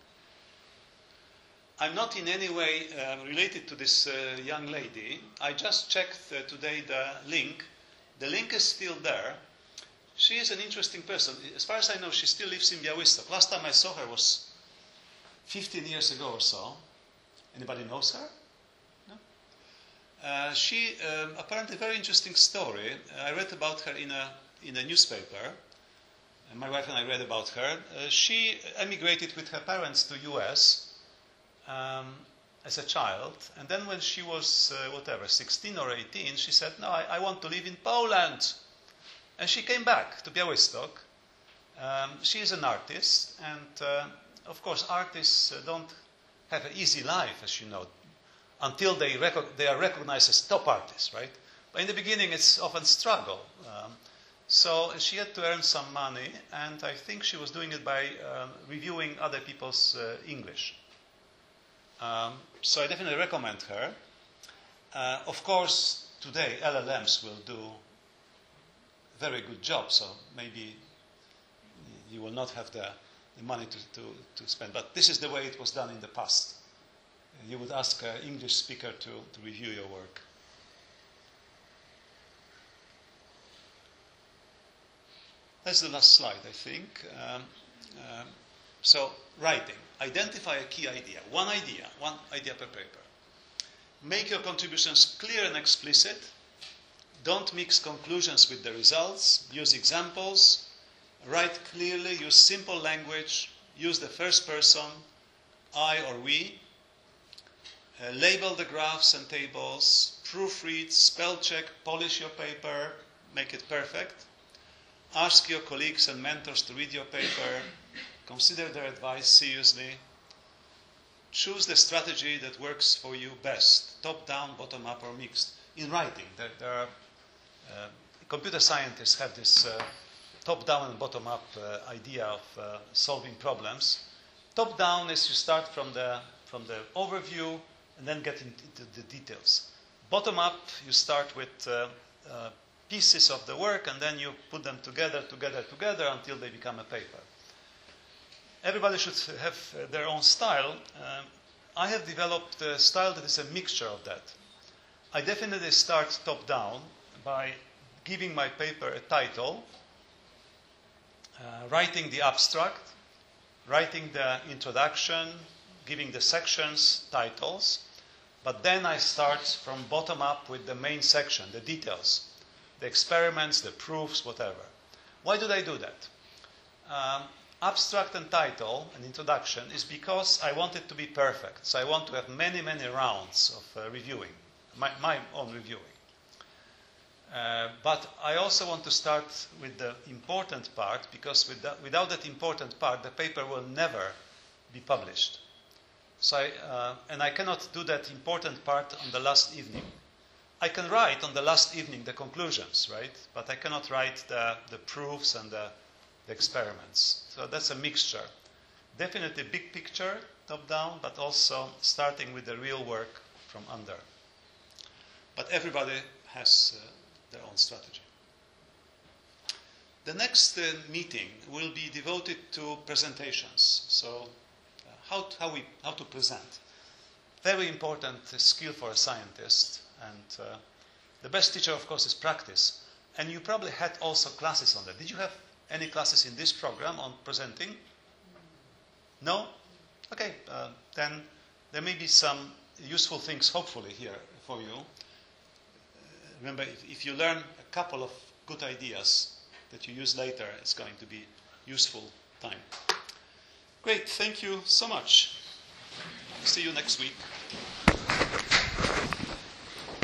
I'm not in any way uh, related to this uh, young lady. I just checked uh, today the link. The link is still there. She is an interesting person. As far as I know, she still lives in Białystok. Last time I saw her was fifteen years ago or so. Anybody knows her? No? Uh, she, um, apparently a very interesting story. I read about her in a, in a newspaper. And my wife and I read about her. Uh, she emigrated with her parents to U S um, as a child. And then when she was, uh, whatever, sixteen or eighteen, she said, no, I, I want to live in Poland. And she came back to Białystok. Um, she is an artist, and uh, of course artists uh, don't have an easy life, as you know, until they, they are recognized as top artists, right? But in the beginning it's often struggle. Um, so she had to earn some money, and I think she was doing it by um, reviewing other people's uh, English. Um, so I definitely recommend her. Uh, of course, today L L Ms will do very good job, so maybe you will not have the, the money to, to, to spend. But this is the way it was done in the past. You would ask an English speaker to, to review your work. That's the last slide, I think. Um, um, so, writing. Identify a key idea. One idea, one idea per paper. Make your contributions clear and explicit. Don't mix conclusions with the results. Use examples. Write clearly. Use simple language. Use the first person, I or we. Uh, label the graphs and tables. Proofread, spell check, polish your paper, make it perfect. Ask your colleagues and mentors to read your paper. Consider their advice seriously. Choose the strategy that works for you best, top-down, bottom-up, or mixed. In writing, there, there are Uh, computer scientists have this uh, top-down and bottom-up uh, idea of uh, solving problems. Top-down is you start from the, from the overview and then get into the details. Bottom-up, you start with uh, uh, pieces of the work and then you put them together, together, together until they become a paper. Everybody should have uh, their own style. Um, I have developed a style that is a mixture of that. I definitely start top-down by giving my paper a title, uh, writing the abstract, writing the introduction, giving the sections titles, but then I start from bottom up with the main section, the details, the experiments, the proofs, whatever. Why did I do that? Um, abstract and title and introduction is because I want it to be perfect. So I want to have many, many rounds of uh, reviewing, my, my own reviewing. Uh, but I also want to start with the important part, because with that, without that important part, the paper will never be published. So I, uh, and I cannot do that important part on the last evening. I can write on the last evening the conclusions, right? But I cannot write the, the proofs and the, the experiments. So that's a mixture. Definitely big picture, top down, but also starting with the real work from under. But everybody has uh, their own strategy. The next uh, meeting will be devoted to presentations. So uh, how, to, how, we, how to present. Very important uh, skill for a scientist. And uh, the best teacher, of course, is practice. And you probably had also classes on that. Did you have any classes in this program on presenting? No? Okay, uh, then there may be some useful things, hopefully, here for you. Remember, if, if you learn a couple of good ideas that you use later, it's going to be useful time. Great, thank you so much. See you next week.